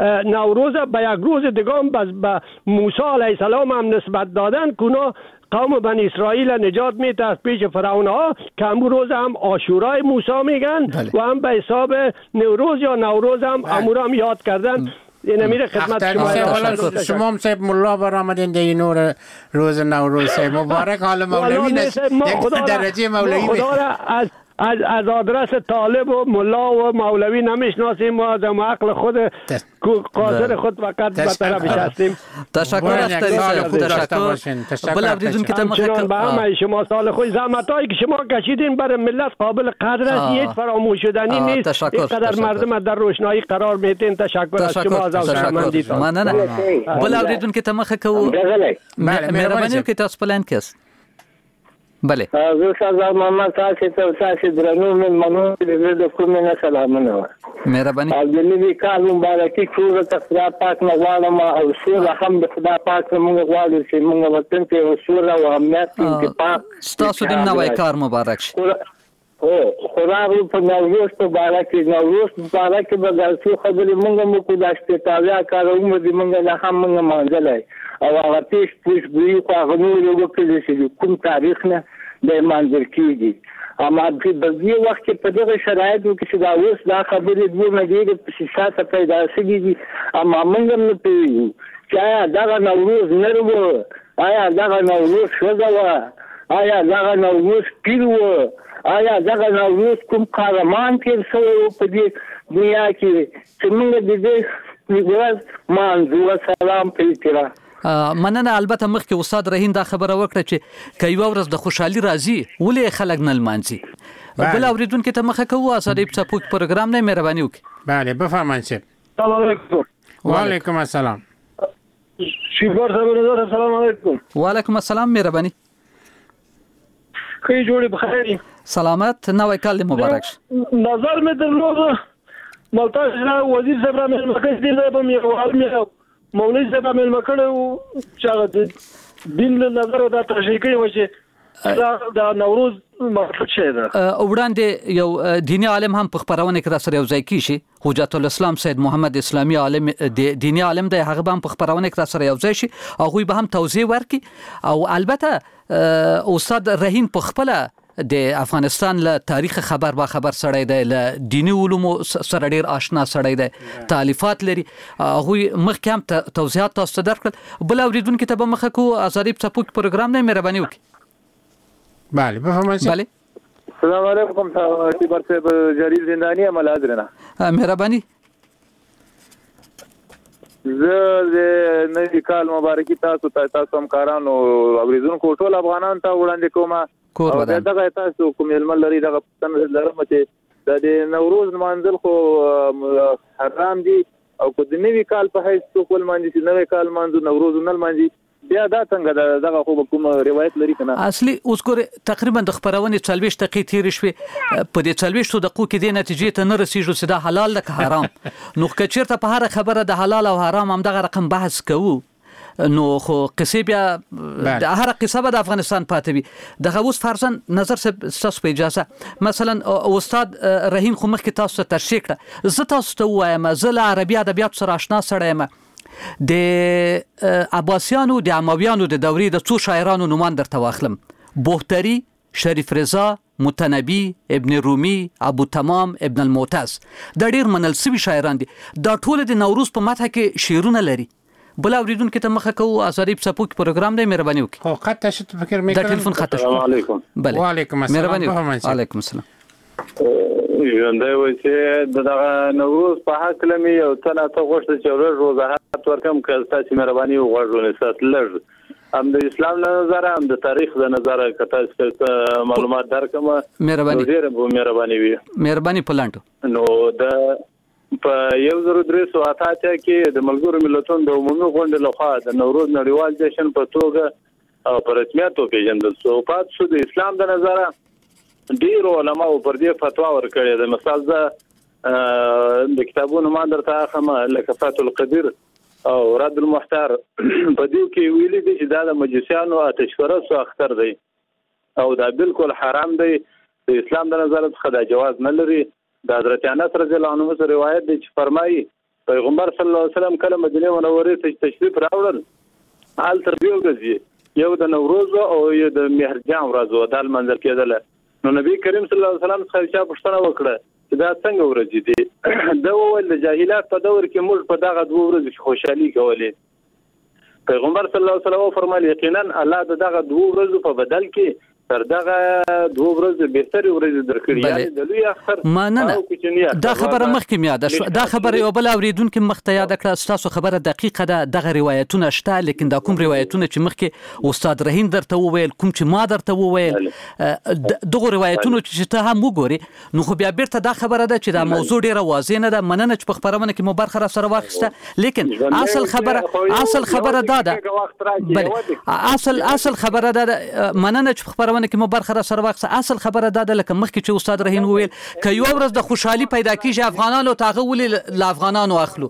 Speaker 14: نوروز به یک روز دیگه هم به موسی علیه السلام هم نسبت دادن که اونا قوم بنی اسرائیل نجات میده از پیش فرعون ها که امو روز هم عاشورای موسی میگن و هم به حساب نوروز یا نوروز هم امو هم یاد کردن. این میره خدمت شما.
Speaker 8: شما هم صاحب ملا برآمدین در نور روز نوروز صاحب مبارک. حال مولوی نشد یک درجه مولوی
Speaker 14: از از از آدرس طالب و ملا و مولوی نمیشناسیم و از عقل خود قاصر خود فقط به طرفش هستیم.
Speaker 6: تشکر اختری صاحب، تشکر. بل اوریدون که
Speaker 14: تمام به همه شما سال خوش. زحمتایی که شما کشیدین برای ملت قابل قدر است، هیچ فراموش شدنی نیست. اینقدر مردم در روشنایی قرار میدین. تشکر از شما از علاقمندیتون.
Speaker 6: مننه. بل اوریدون که تمخه کو مهربانی که تاسو پلان کس. بله.
Speaker 15: زه سردار محمد تاسو ته تاسو درنو من منو د کوم نه سلامونه.
Speaker 6: مهرباني.
Speaker 15: او د نوي کال مبارکي ټول ته خدای پاک نه غواړم او سور هم د خدای پاک موږ غواړو چې موږ وطن ته سور او امنیت اتفاق.
Speaker 6: تاسو د نوي کار مبارک شي.
Speaker 15: او خدای په نوروز مبارک نوروز مبارک به تاسو خبرې موږ مو کو داشته تازه کاروم دي موږ نه هم موږ مانځلای او هغه پیش پیش ګوي خو هغه نور یو کې چې کوم تاریخ نه د منځر کېږي. اما په دې وخت کې په دغه شرایطو کې چې دا اوس دا خبرې دوه مګړي په سیاست پیدا شوي دي اما موږ نه پیږو چې آیا دغه نوروز نه وو، آیا دغه نوروز ښځه وه، آیا دغه نوروز پیر وو، آیا دغه نوروز کوم قهرمان تېر شوی و په دې دنیا کې چې موږ د دې ورځ منظور سلام پرې کړه.
Speaker 6: مننه. البته مخکې استاد رحیم دا خبره وکړه چې که یو ورځ د خوشحالي راځي ولې خلک نه لمانځي. بل اوریدونکو ته مخه کوو آزادۍ څپوک پروګرام نه مهرباني وکړي.
Speaker 8: بله بفرمایئ صاحب.
Speaker 9: سلام علیکم.
Speaker 8: وعلیکم السلام.
Speaker 9: شیبار صاحب السلام علیکم.
Speaker 6: وعلیکم السلام مهرباني.
Speaker 9: خیلی جوړې بخیر.
Speaker 6: سلامت. نوی کال مبارک شه.
Speaker 9: نظر مې درلود ملتاج وزیر صاحب را مې مخکې دی په میوال مولوی صاحب عمل مکړو چې هغه دین له نظر دا تشریکي و چې دا نوروز مطلب څه ده.
Speaker 6: وړاندې یو دینی عالم هم په خبرونه کې را سره یو ځای کیشي. حجت الاسلام سید محمد اسلامی عالم دینی عالم د هغه هم په خبرونه کې را سره یو ځای شي او هغه به هم توضیح ورکړي. او البته استاد رحیم په خپل د افغانستان له تاریخ خبر با خبر سړی دی، له دینی علومو سره ډیر آشنا سړی دی، تالیفات لري. هغه مخکې هم توضیحات تاسو ته درکړل. بل اوریدونکو ته به مخه کو آزادۍ څپوک پروګرام نه مهرباني وکړي.
Speaker 8: بله بفرمایئ.
Speaker 6: بله.
Speaker 16: السلام علیکم شیبر صاحب جری زندانی عمل حاضر نه.
Speaker 6: مهرباني.
Speaker 16: زه د نوي کال مبارکي تاسو ته تاسو هم کارانو اوریدونکو ټول افغانان ته وړاندې کومه. او دغه تاسو کوم علم لري دغه پښتنه لرم چې د نوروز منځل خو حرام دي او کو د نوي کال په هیڅ څوک ولمانځي چې نوي کال منځو نوروز نه لمانځي بیا دا څنګه دغه خو کوم روایت لري کنه.
Speaker 6: اصلي اوس ګوره تقریبا د خبرونه چلويشت دقیقې تیر شوي په دې چلويشت دقیقو کې د نتیجې ته نه رسیږي چې دا حلال ده که حرام. نو که چیرته په هر خبره د حلال او حرام هم دغه رقم بحث کوو نو خو قصې بیا د هر قصه به د افغانستان پاتې وي. دغه اوس فرضاً نظر ستاسو په اجازه مثلا استاد رحیم خو مخکې تاسو ته تشریح کړه، زه تاسو ته ووایم زه له عربي ادبیاتو سره آشنا سړی یم. د عباسیانو د امویانو د دورې د څو شاعرانو نومان درته واخلم: بوختری، شریف رضا، متنبی، ابن رومی، ابو تمام، ابن المعتز. دا ډیر منل سوي شاعران دي. دا ټول د نوروز په متن کې شعرونه لري. بل اوریدونکو ته مخه کوو آزادۍ څپوک پروګرام دی مهرباني وکړي.
Speaker 8: خو خط شت فکر میکنم
Speaker 6: دا ټلیفون خط شت.
Speaker 16: السلام علیکم.
Speaker 6: بله.
Speaker 8: وعلیکم السلام.
Speaker 6: مهرباني. وعلیکم السلام.
Speaker 16: ژوندی و چې دغه نوروز په حق لمې یو څه نه غوښته چې ورځ وضاحت ورکم که تاسو مهرباني وغواړئ ستاسو لږ هم د اسلام له نظره هم د تاریخ د نظره که تاسو معلومات درکم
Speaker 6: مهرباني.
Speaker 16: ډېره به مهرباني وي.
Speaker 6: مهرباني په لاندو
Speaker 16: نو د په یو زرو درې سوه اته اتیا کې د ملګرو ملتونو د عمومي غونډې لخوا د نوروز نړیوال جشن په توګه او په رسمیت وپېژندل شو. پاتې شو د اسلام د نظره ډېرو علماو پر دې فتوا ورکړې ده. مثال زه د کتابونو ما درته اخلم لکه فتح القدیر او رد المحتار په دې کې ویلي دي چې دا د مجوسیانو آتشپرستو اختر دی او دا بالکل حرام دی. د اسلام د نظره څخه دا جواز نه لري. د حضرت انس رضی الله عنه روایت دی چې فرمایي پیغمبر صلی الله علیه وسلم کله مدینه منورې ته تشریف راوړل حال تر یو ورځې یو د نوروز او یو د مهرجان ورځ و د منځل کېدل نو نبی کریم صلی الله علیه وسلم څخه چا پوښتنه وکړه چې دا څنګه ورځې دي دا وویل د جاهلیت په دور کې موږ په دغه دوه ورځې خوشحالي کولې پیغمبر صلی الله علیه وسلم فرمایي یقینا الله دغه دوه ورځې په بدل کې تر دغه دوه ورځې بهتري ورځې درکړي یعنی د لوی اختر
Speaker 6: مننه دا خبره مخکې یاد شو دا خبره یو بل اوریدونکو مخته یاد کړه تاسو خبره دقیقه ده دغه روایتونه شته لیکن دا کوم روایتونه چې مخکې استاد رحیم درته وویل کوم چې ما درته وویل دغه روایتونه چې ته هم وګوري نو خو بیا بیرته دا خبره ده چې دا موضوع ډیره واضح نه ده مننه چې په خبرونه کې مو برخه را سره واخیسته لیکن اصل خبره اصل خبره دا ده اصل اصل خبره ده مننه چې خبرونه کې مو برخه را سره واخیسته اصل خبره دا ده لکه مخکې چې استاد رحیم وویل که یو ورځ د خوشحالي پیدا کیږي افغانانو تاغه ولې ل افغانانو اخلو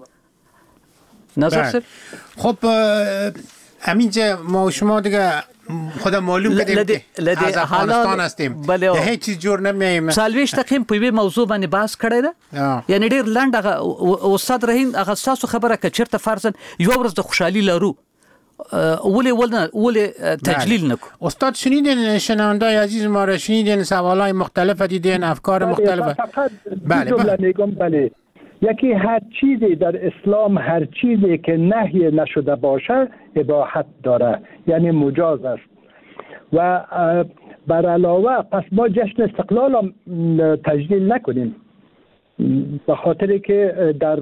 Speaker 6: نظر سر
Speaker 8: خب همین چې ما شما دیگه خدا معلوم کردیم که از افغانستان هستیم ده هیچ چیز جور نمیاییم
Speaker 6: سالویش تقیم پویوی موضوع باندې بحث کړی ده یعنی ډیر لنډ هغه استاد رحیم هغه تاسو خبره که چیرته فرضاً یو ورځ د خوشحالي لرو ولی ولی ولی تجلیل نکو
Speaker 8: استاد شنیدین شنوندای عزیز ما را شنیدین سوالای مختلف دیدین افکار مختلف
Speaker 9: بله بله بله یکی هر چیزی در اسلام هر چیزی که نهی نشده باشه اباحت داره یعنی مجاز است و بر علاوه پس ما جشن استقلال هم تجلیل نکنیم به خاطر که در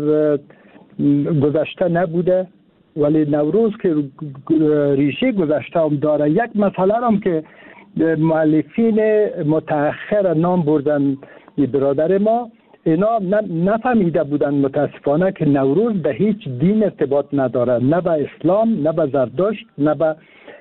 Speaker 9: گذشته نبوده ولی نوروز که ریشه گذشته هم داره یک مسئله هم که مؤلفین متأخر نام بردن برادر ما اینا نفهمیده بودن متاسفانه که نوروز به هیچ دین ارتباط نداره نه به اسلام نه به زرتشت نه به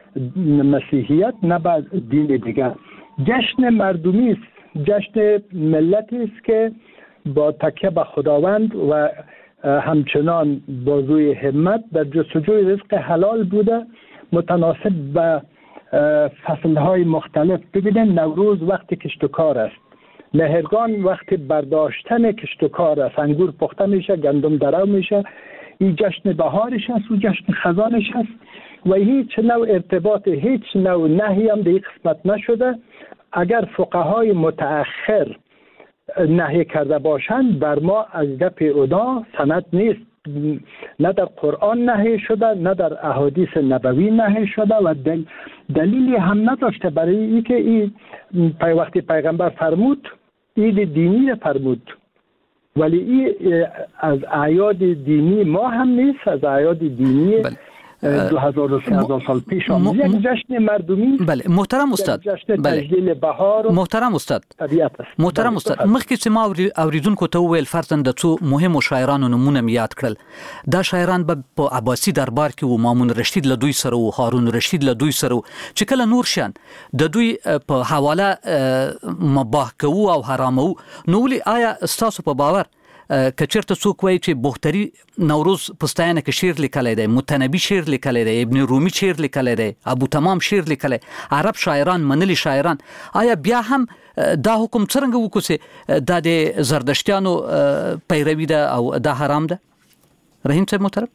Speaker 9: مسیحیت نه به دین دیگر جشن مردمی است جشن ملتی است که با تکیه به خداوند و همچنان بازوی همت در جستجوی رزق حلال بوده متناسب با فصلهای مختلف. ببینید نوروز وقت کشت و کار است، مهرگان وقت برداشتن کشت و کار است، انگور پخته میشه، گندم درو میشه، این جشن بهارش است و جشن خزانش است و هیچ نوع ارتباط هیچ نوع نهی هم در این قسمت نشده. اگر فقهای متأخر نهی کرده باشند بر ما از گپ اونا سند نیست، نه در قرآن نهی شده نه در احادیث نبوی نهی شده و دل دلیلی هم نداشته برای اینکه این پی وقتی پیغمبر فرمود عید دینی فرمود، ولی این از اعیاد دینی ما هم نیست، از اعیاد دینی بل. دو هزار و سیزده سال پیش آمد. یک جشن مردمی.
Speaker 6: بله محترم استاد.
Speaker 9: جشن تجلیل بهار و
Speaker 6: محترم استاد.
Speaker 9: طبیعت است.
Speaker 6: محترم استاد مخکې چې ما اوریدونکو ته وویل فرضاً د څو مهمو شاعرانو نمونه مې یاد کړل. دا شاعران به په عباسي دربار کې و، مامون رشید له دوی سره و، هارون رشید له دوی سره و، چې کله نور شان د دوی په حواله مباح کوو او حرامو. نو ولې آیا ستاسو په باور کچرته څوک وایي چې بختری نوروز پستانه کې شعر لیکلی دی، متنبی شعر لیکلی دی، ابن رومي شعر لیکلی دی، ابو تمام شعر لیکلی، عرب شاعران منلی شاعران، آیا بیا هم دا حکم څنګه وکړو چې دا د زردشتیانو پیروي ده او دا حرام ده؟ رحیم صاحب محترم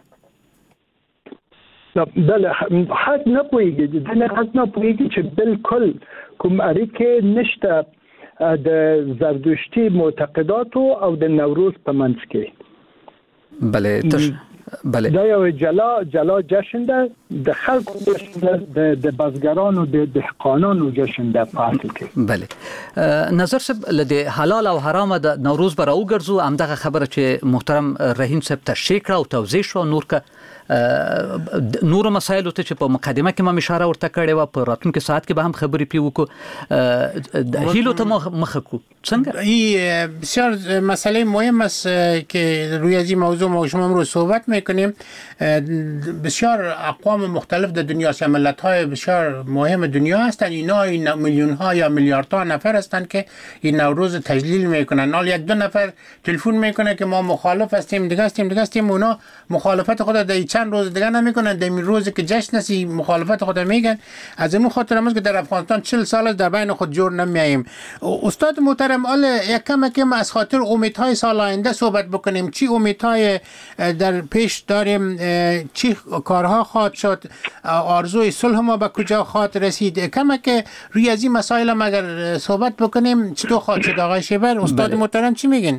Speaker 9: بله حد نپویږي دنه حد نپویږي چې بالکل کوم اړیکه نشته د زردشتي معتقداتو او د نوروز په منځ کې.
Speaker 6: بله تش بله
Speaker 9: دا یو جلا جلا جشن ده، د خلکو جشن ده، د بازګرانو د دهقانانو جشن ده په اصل کې.
Speaker 6: بله نظر صاحب لدی حلال او حرام د نوروز برا وګرځو، همدغه خبره چې محترم رحیم صاحب تشریح کړه او توضیح شو. نور که نور مسایل ته چې په مقدمه کې ما اشاره ورته کړې و، په راتلونکي ساعت کې به هم خبرې پی وکړو. هیلو ته مخه کو څنګه
Speaker 8: این بسیار مسئله مهم است که روی از این موضوع ما شما رو صحبت میکنیم. بسیار اقوام اقوام مختلف در دنیا هستند، ملت های بسیار مهم دنیا هستند. اینا این میلیون ها یا میلیاردها نفر هستند که این نوروز تجلیل میکنن. حالا یک دو نفر تلفن میکنه که ما مخالف هستیم، دیگه هستیم دیگه هستیم، اونا مخالفت خود در چند روز دیگه نمیکنن، در این روزی که جشن هستی مخالفت خود میگن. از این خاطر است که در افغانستان چهل سال در بین خود جور نمیاییم. استاد محترم، حالا یک کم کم از خاطر امیدهای سال آینده صحبت بکنیم. چی امیدهای در پیش داریم؟ چی کارها خواهد شد؟ آرزوی صلح ما به کجا خواهد رسید؟ کم که روی از این مسائل هم اگر صحبت بکنیم چطور خواهد شد آقای شیبر؟ استاد بله. محترم چی میگن؟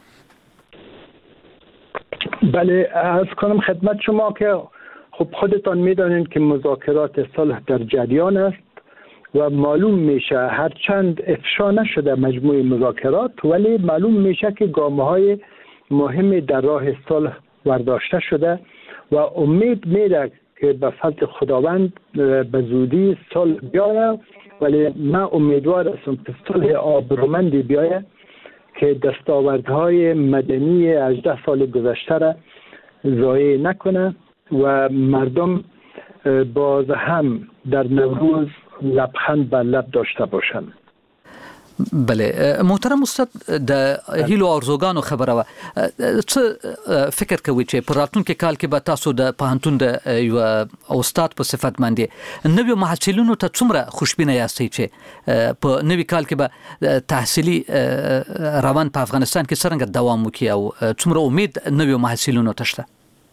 Speaker 9: بله، عرض کنم خدمت شما که خب خودتان میدانید که مذاکرات صلح در جریان است و معلوم میشه هرچند افشا نشده مجموع مذاکرات، ولی معلوم میشه که گام‌های مهمی در راه صلح برداشته شده و امید میره که به فضل خداوند به زودی صلح بیاید. ولی من امیدوار هستم که صلح آبرومندی بیاید که دستاوردهای مدنی هجده سال گذشته را ضایع نکنه و مردم باز هم در نوروز لبخند بر لب داشته باشند.
Speaker 6: بله محترم استاد، د هیلو ارزوګانو خبره و څه فکر کوي چې په راتلونکي کال کې به تاسو د پوهنتون د یو استاد په صفت باندې نویو محصلینو ته څومره خوشبینه یاستئ چې په نوي کال کې به تحصیلي روان په افغانستان کې څنګه دوام وکړي او څومره امید نویو محصلینو ته شته؟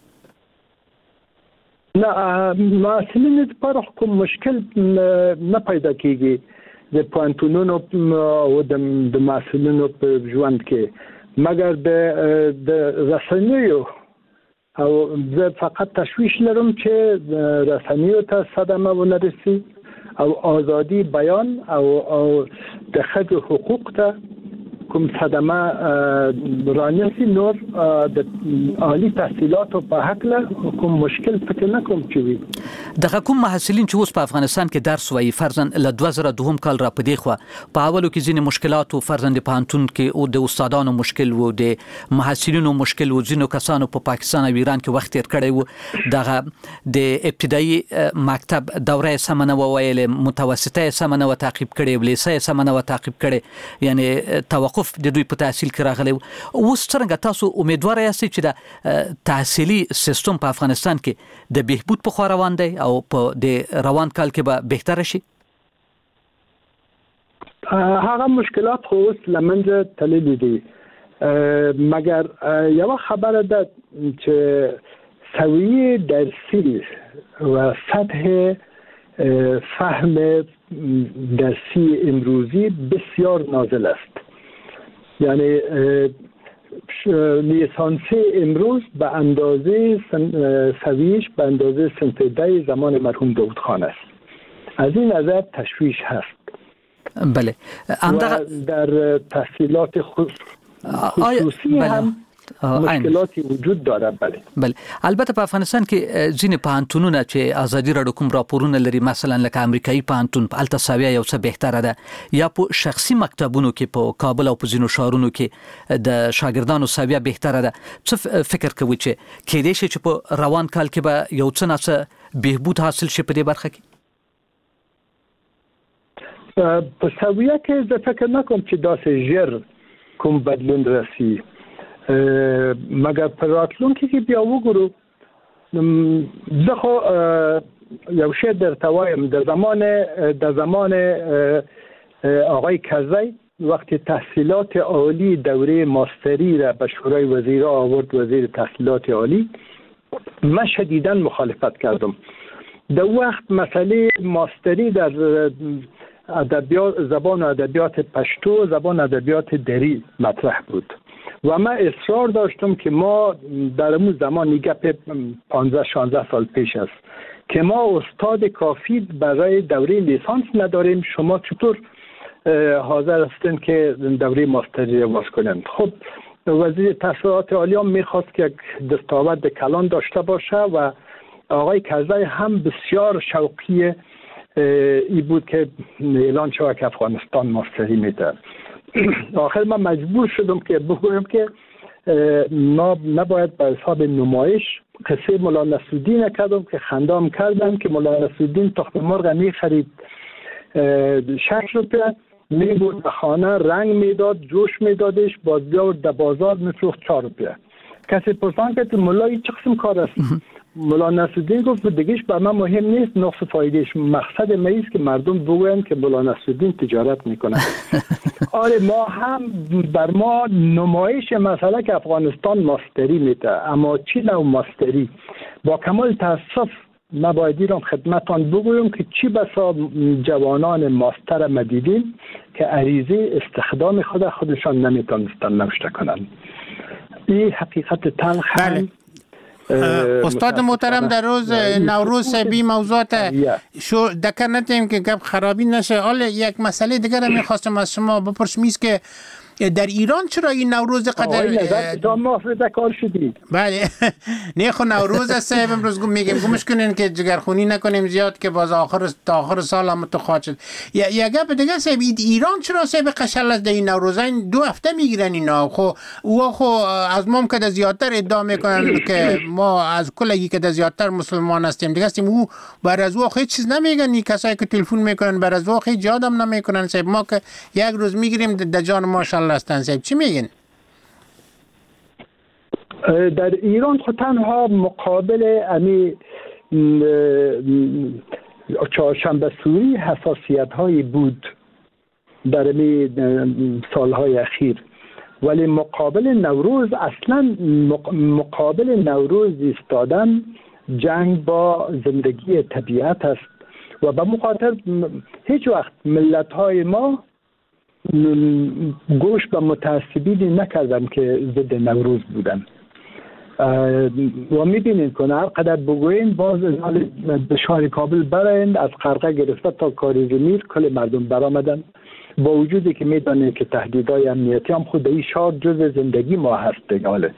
Speaker 9: نه، محصلینو لپاره کوم مشکل نه پیدا کیږي د پوهنتونونو او د محصلینو په ژوند کې، مګر د رسنیو او زه فقط تشویش لرم چې رسنیو ته صدمه ونه رسي او آزادی بیان او او د ښځو حقوق ته کوم صدمه رانیسي. نور د عالی تحصیلاتو په هکله کوم مشکل فکر نکوم چې وي.
Speaker 6: دغه کوم محصلین چې اوس په افغانستان کې درس وایي فرضاً له دوه زره دوهم کال را پدې خو په اولو کې ځینې مشکلات او فرضاً د پوهنتون کې او د استادانو مشکل وو، د محصلینو مشکل وو، ځینو کسانو په پاکستان او ایران کې وخت تیر کړی وو، دغه د ابتدایي مکتب دوره سم نه وویل، متوسطه سم نه تعقیب کړي، لیسه سم نه تعقیب کړي، یعنی توقف د دوی په تحصیل کې راغلی. اوس څنګه تاسو امیدوار یاستئ چې د تحصیلي سیستم په افغانستان کې د بهبود په خوا روان دی او په د روان کال کې به بهتر شي؟
Speaker 9: هغه مشکلات خو اوس له منځه تللي دي، مګر یوه خبره ده چې سویه درسی و سطح فهم درسی امروزی بسیار نازل است. یعنی لیسانسی امروز به اندازه سویش به اندازه سنف ده زمان مرحوم داود خان است. از این نظر تشویش هست.
Speaker 6: بله.
Speaker 9: و در تحصیلات خصوصی هم مشکلاتی وجود داره. بله
Speaker 6: بله البته په افغانستان کې ځینې پوهنتونونه چې ازادي راډیو کوم راپورونه لري، مثلا لکه امریکایي پوهنتون په التساویه یو څه بهتره ده، یا په شخصي مکتبونو کې په کابل او په ځینو ښارونو کې د شاګردانو ساویه بهتره ده. څه فکر کوي چې کېدای شي چې په روان کال کې به یو څه نه څه بهبود حاصل شي په دې برخه کې؟
Speaker 9: په ساویه کې زه فکر نکوم چې داسې ژر کوم بدلون رسي، مګر په راتلونکي کې بیا وګورو. زه خو یو شی درته وایم، د زمان د زمان آقای کرزی وقتی تحصیلات عالی دوره ماستری را به شورای وزیرا آورد، وزیر تحصیلات عالی، من شدیداً مخالفت کردم. در وقت مسئله ماستری در ادبیات، زبان و ادبیات پشتو، زبان ادبیات دری مطرح بود و من اصرار داشتم که ما در اون زمان گپ پانزده شانزده سال پیش است که ما استاد کافی برای دوره لیسانس نداریم، شما چطور حاضر هستین که دوره ماستری باز کنند؟ خب وزیر تحصیلات عالی هم میخواست که دستاورد کلان داشته باشه و آقای کرزی هم بسیار شوقی ای بود که اعلان شود که افغانستان ماستری میده. آخر من مجبور شدم که بگویم که ما نباید به حساب نمایش قصه مولا نصرالدین کردم که خندام کردم که مولا نصرالدین تخم مرغ می خرید شش روپیه، می بود به خانه رنگ میداد، جوش میدادش، باز بیاورد در بازار میفروخت چهار روپیه. کسی پرسان کرد مولای چه قسم کار است؟ مولا نصرالدین گفت دیگهش بر من مهم نیست، نقص فایدهش مقصد ما است که مردم بگویند که مولا نصرالدین تجارت میکنه. آره ما هم بر ما نمایش مسئله که افغانستان ماستری میده، اما چی نوع ماستری؟ با کمال تاسف نباید ایران خدمتان بگویم که چی بسا جوانان ماستر ما دیدیم که عریضه استخدام خود خودشان نمیتونستن نوشته کنند. این حقیقت تلخ هم.
Speaker 8: استاد محترم در روز نوروز بی موضوعات شو دکر نتیم که گپ خرابی نشه. حالا یک مسئله دیگر هم میخواستم از شما بپرسم است که در ایران چرا این نوروز قدر
Speaker 9: تا ما کار شدی؟
Speaker 8: بله نه خو نوروز است امروز میگیم گمش کنین که جگرخونی نکنیم زیاد که باز آخر تا آخر سال هم تو خواهد شد. یا یا گپ دیگه سه ایران چرا سه به قشل از این نوروز این دو هفته میگیرن اینا خو او خو از ما که زیادتر ادعا میکنن که ما از کلگی که زیادتر مسلمان هستیم دیگه هستیم او بر از او هیچ چیز نمیگن. این کسایی که تلفن میکنن بر از او هیچ یاد هم نمیکنن. سه ما که یک روز میگیریم در جان ماشاءالله هستن. سه چی میگن؟
Speaker 9: در ایران خود تنها مقابل امی چهارشنبه سوری حساسیت هایی بود در امی سالهای اخیر، ولی مقابل نوروز اصلا مقابل نوروز ایستادن جنگ با زندگی طبیعت است و به مخاطر هیچ وقت ملت های ما گوش به متعصبین نکردن که ضد نوروز بودن و میبینید که هر قدر بگوین باز به شهر کابل برایند از قرقه گرفته تا کاری زمیر کل مردم برآمدن، با وجودی که میدانید که تهدیدهای امنیتی هم خود این شهر جز زندگی ما هست دیگه.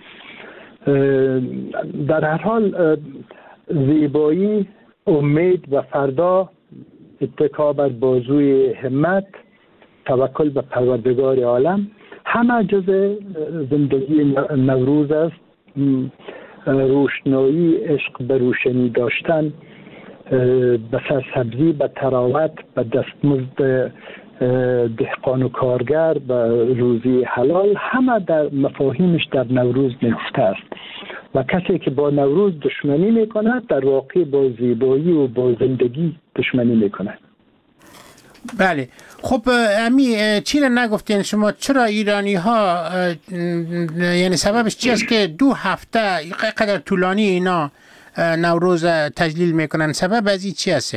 Speaker 9: در هر حال زیبایی، امید و فردا، اتکا بر بازوی همت، توکل به پروردگار عالم همه جز زندگی نوروز است. روشنایی، عشق به روشنی داشتن، به سرسبزی، به تراوت، به دستمزد دهقان و کارگر، به روزی حلال، همه در مفاهیمش در نوروز نهفته است و کسی که با نوروز دشمنی میکنه در واقع با زیبایی و با زندگی دشمنی میکنه.
Speaker 8: بله خب امی چی را نگفتین شما چرا ایرانی ها یعنی سببش چی است که دو هفته قدر طولانی اینا نوروز تجلیل میکنن؟ سبب از این چی است؟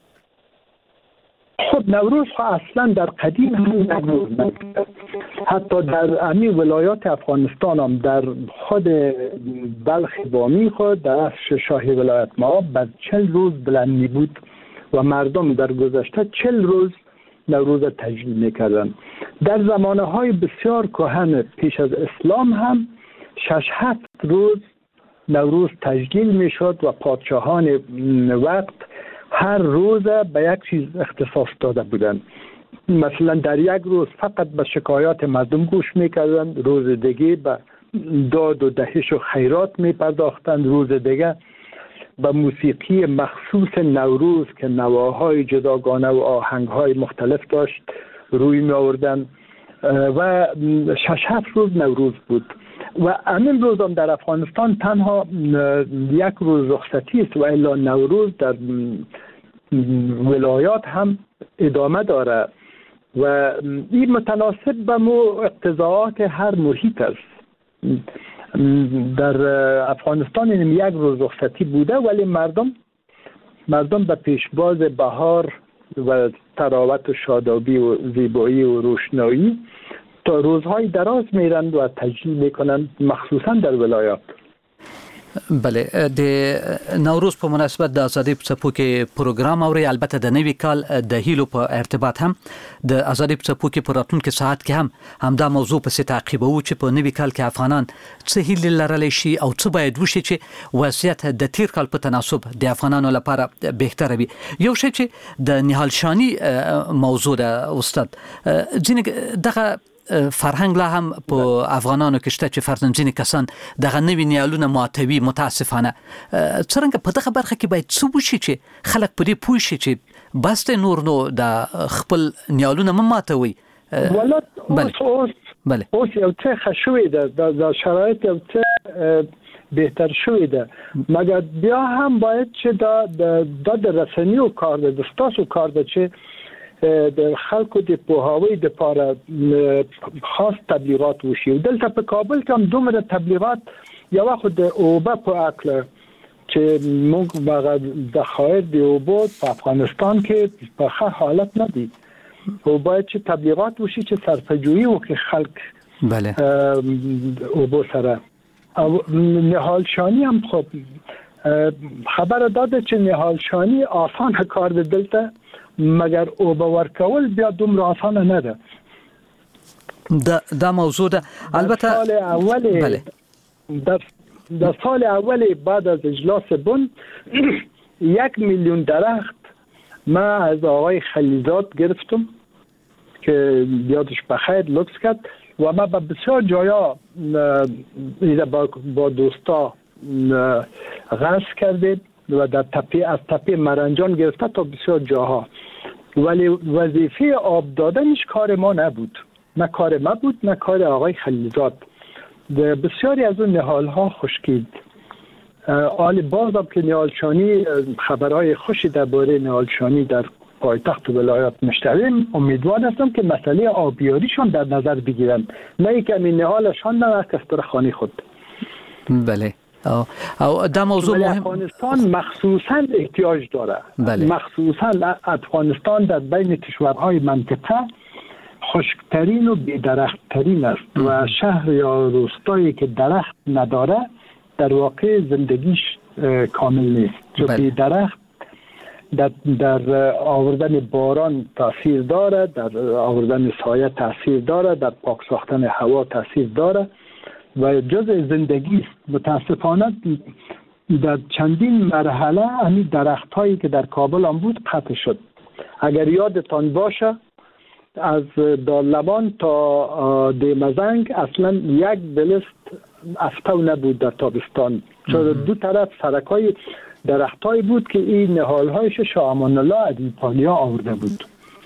Speaker 9: خب نوروز اصلا در قدیم هم نوروز نبود. حتی در امی ولایات افغانستان هم در خود بلخ بامی خود در شاهی ولایت ما بعد چل روز بلندی بود و مردم در گذشته چل روز نوروز تجلیل میکردن. در زمانه های بسیار کهن پیش از اسلام هم شش هفت روز نوروز تجلیل میشد و پادشاهان وقت هر روز به یک چیز اختصاص داده بودند. مثلا در یک روز فقط به شکایات مردم گوش میکردن، روز دیگه به داد و دهش و خیرات میپرداختند، روز دیگه به موسیقی مخصوص نوروز که نواهای جداگانه و آهنگهای مختلف داشت روی می آوردن و شش هفت روز نوروز بود. و همین روز هم در افغانستان تنها یک روز رخصتی است و الا نوروز در ولایات هم ادامه داره و این متناسب به مو اقتضاعات هر محیط است. در افغانستان این یک روز رخصتی بوده ولی مردم مردم به پیشواز بهار و تراوت و شادابی و زیبایی و روشنایی تا روزهای دراز میرند و تجلیل میکنند مخصوصا در ولایات.
Speaker 6: بله د نوروز په مناسبت د ازادي څپو کې پروګرام اوري، البته د نوي کال د هیلو په ارتباط هم د ازادي څپو کې په راتلونکي ساعت کې هم همدا موضوع په تعقیبو چې په نوي کال کې افغانان څه هیلې لرلی شي او څه باید وشي چې وضعیت د تیر کال په تناسب د افغانانو لپاره بهتره وي. یو شی چې د نهال شانی موضوع ده استاد، ځینې دغه فرهنګ لا هم په افغانانو کې شته چې فرزندین کسان دغه نوی نیالونه ماتوي متاسفانه. څنګه په دغه برخه کې باید څه وشي چې خلک په دې پوه شي چې بس ته نور نو د خپل نیالونه م ماتوي؟
Speaker 9: ولات اوس
Speaker 6: بله
Speaker 9: اوس یو څه خشوي ده د شرایط یو څه بهتر شوی ده، مگر بیا هم باید چې دا د رسنیو کار ده، د ستاسو کار ده چې د خلکو د پوهاوی د لپاره خاص تبلیغات وشي. دلته په کابل کې هم دومره تبلیغات یو وخت د اوبه په اړه چې موږ هغه د خایر د اوبو په افغانستان کې په ښه حالت نه دي، او باید چې تبلیغات وشي چې صرفه‌جویي وکړي خلک
Speaker 6: بله
Speaker 9: اوبو سره. او نهال شانی هم خب خبر داده چې نهال شانی آسان کار ده دلته، مگر او باور کول بیا دومره آسان نه ده.
Speaker 6: دا دا موضوع ده. البته
Speaker 9: سال اول
Speaker 6: بله
Speaker 9: در در سال اول بعد از اجلاس بن یک میلیون درخت ما از آقای خلیزاد گرفتم که یادش بخیر لطف کرد و ما به بسیار جایا با, با دوستا غرس کردیم و در تپه از تپه مرنجان گرفته تا بسیار جاها، ولی وظیفه آب دادنش کار ما نبود، نه کار ما بود نه کار آقای خلیزاد. بسیاری از اون نهال ها خشکید. آل بازم که نهالشانی خبرهای خوشی درباره نهالشانی در پایتخت ولایت مشتریم، امیدوار هستم که مسئله آبیاریشان در نظر بگیرن، نه اینکه این نهالشان نه کستر خانی خود.
Speaker 6: بله او دا موضوع مهم.
Speaker 9: افغانستان مخصوصا احتیاج داره.
Speaker 6: بله.
Speaker 9: مخصوصا افغانستان در بین کشورهای منطقه خشکترین و بی‌درخت‌ترین است و شهر یا روستایی که درخت نداره در واقع زندگیش کامل نیست. چون
Speaker 6: بله.
Speaker 9: بی‌درخت در, در آوردن باران تاثیر داره، در آوردن سایه تاثیر داره، در پاک ساختن هوا تاثیر داره و جزء زندگی است. متاسفانه در چندین مرحله همین درخت هایی که در کابل هم بود قطع شد. اگر یادتان باشه از دارلمان تا دیمزنگ اصلا یک بلست افتو نبود در تابستان، چون دو طرف سرکای درختایی بود که این نهالهایش شاه امان الله از ایتالیا آورده بود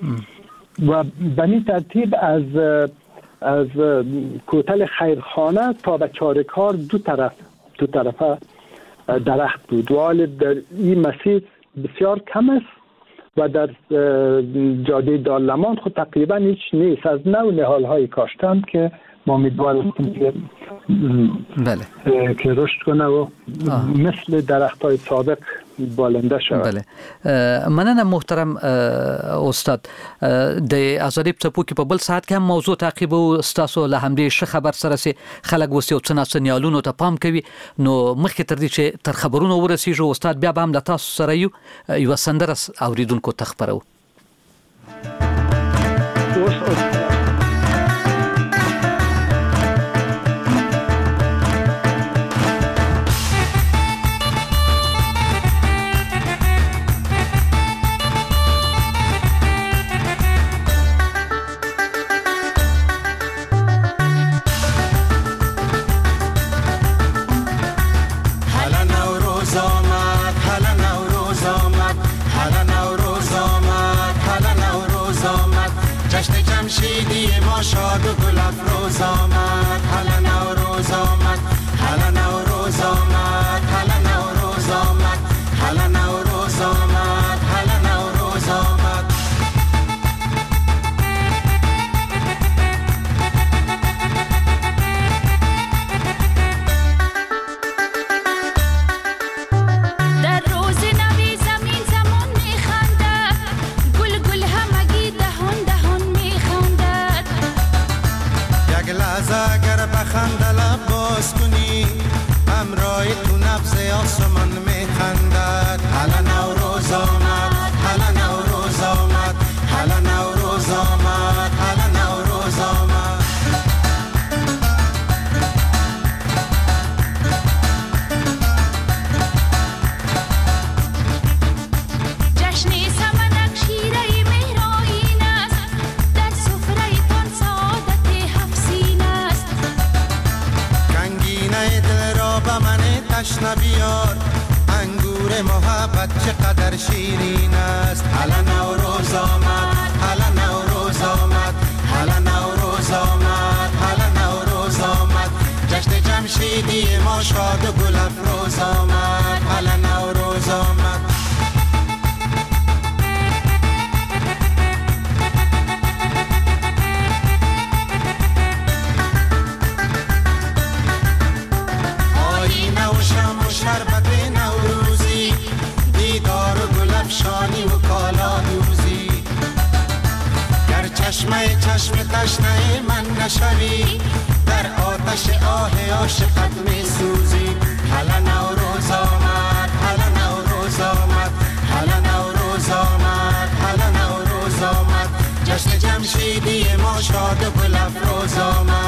Speaker 9: و به این ترتیب از از کوتل خیرخانه تا به چارکار دو طرف دو طرفه درخت بود و حال در این مسیر بسیار کم است و در جاده دارلمان خود تقریبا هیچ نیست. از نوع نهالهای کاشتند که ما امیدوار هستیم که
Speaker 6: بله
Speaker 9: که رشد کنه و آه. مثل درختای سابق بالنده شود.
Speaker 6: بله مننه محترم استاد. د ازادي څپو کې په بل ساعت کې هم موضوع تعقیب او تاسو له همدې ش خبر سره سي خلک وسیو څنا سنیالونو ته پام کوي. نو مخکې تر دې چې تر خبرونو ورسیږي استاد بیا به هم د تاسو سره یو یو سندره اوریدونکو ته خبرو.
Speaker 17: شاد و گل افروز آمد، هلا نوروز آمد، هلا نوروز آمد، هلا نوروز آمد، هلا نوروز آمد، هلا نوروز آمد. در روز نوی زمین زمان میخندد، گل گل همگی دهان دهان میخندد. یک لحظه اگر بخنده لب باز کنی همراه تو نبض آسمان میخندد. هلا نوروز آمد، هلا نوروز آمد، هلا نوروز آمد، هلا نوروز آمد. جشنی سمنک شیره مهرآیین است، در سفره تان سعادت نور محبت چقدر شیرین است. حالا نوروز آمد، حالا نوروز آمد، حالا نوروز آمد، حالا نوروز آمد. جشن جمشیدی ما شاد و گل افروز آمد. حالا نوروز آمد. آینه و شمع و شربت نوروزی، دیدار و گل افشانی و کالا دوزی. گر چشمه چشم تشنه من نشوی، در آتش آه عاشقت می سوزی. حالا نوروز آمد، حالا نوروز آمد، حالا نوروز آمد، حالا نوروز آمد. جشن جمشیدی ما شاد و گل افروز آمد.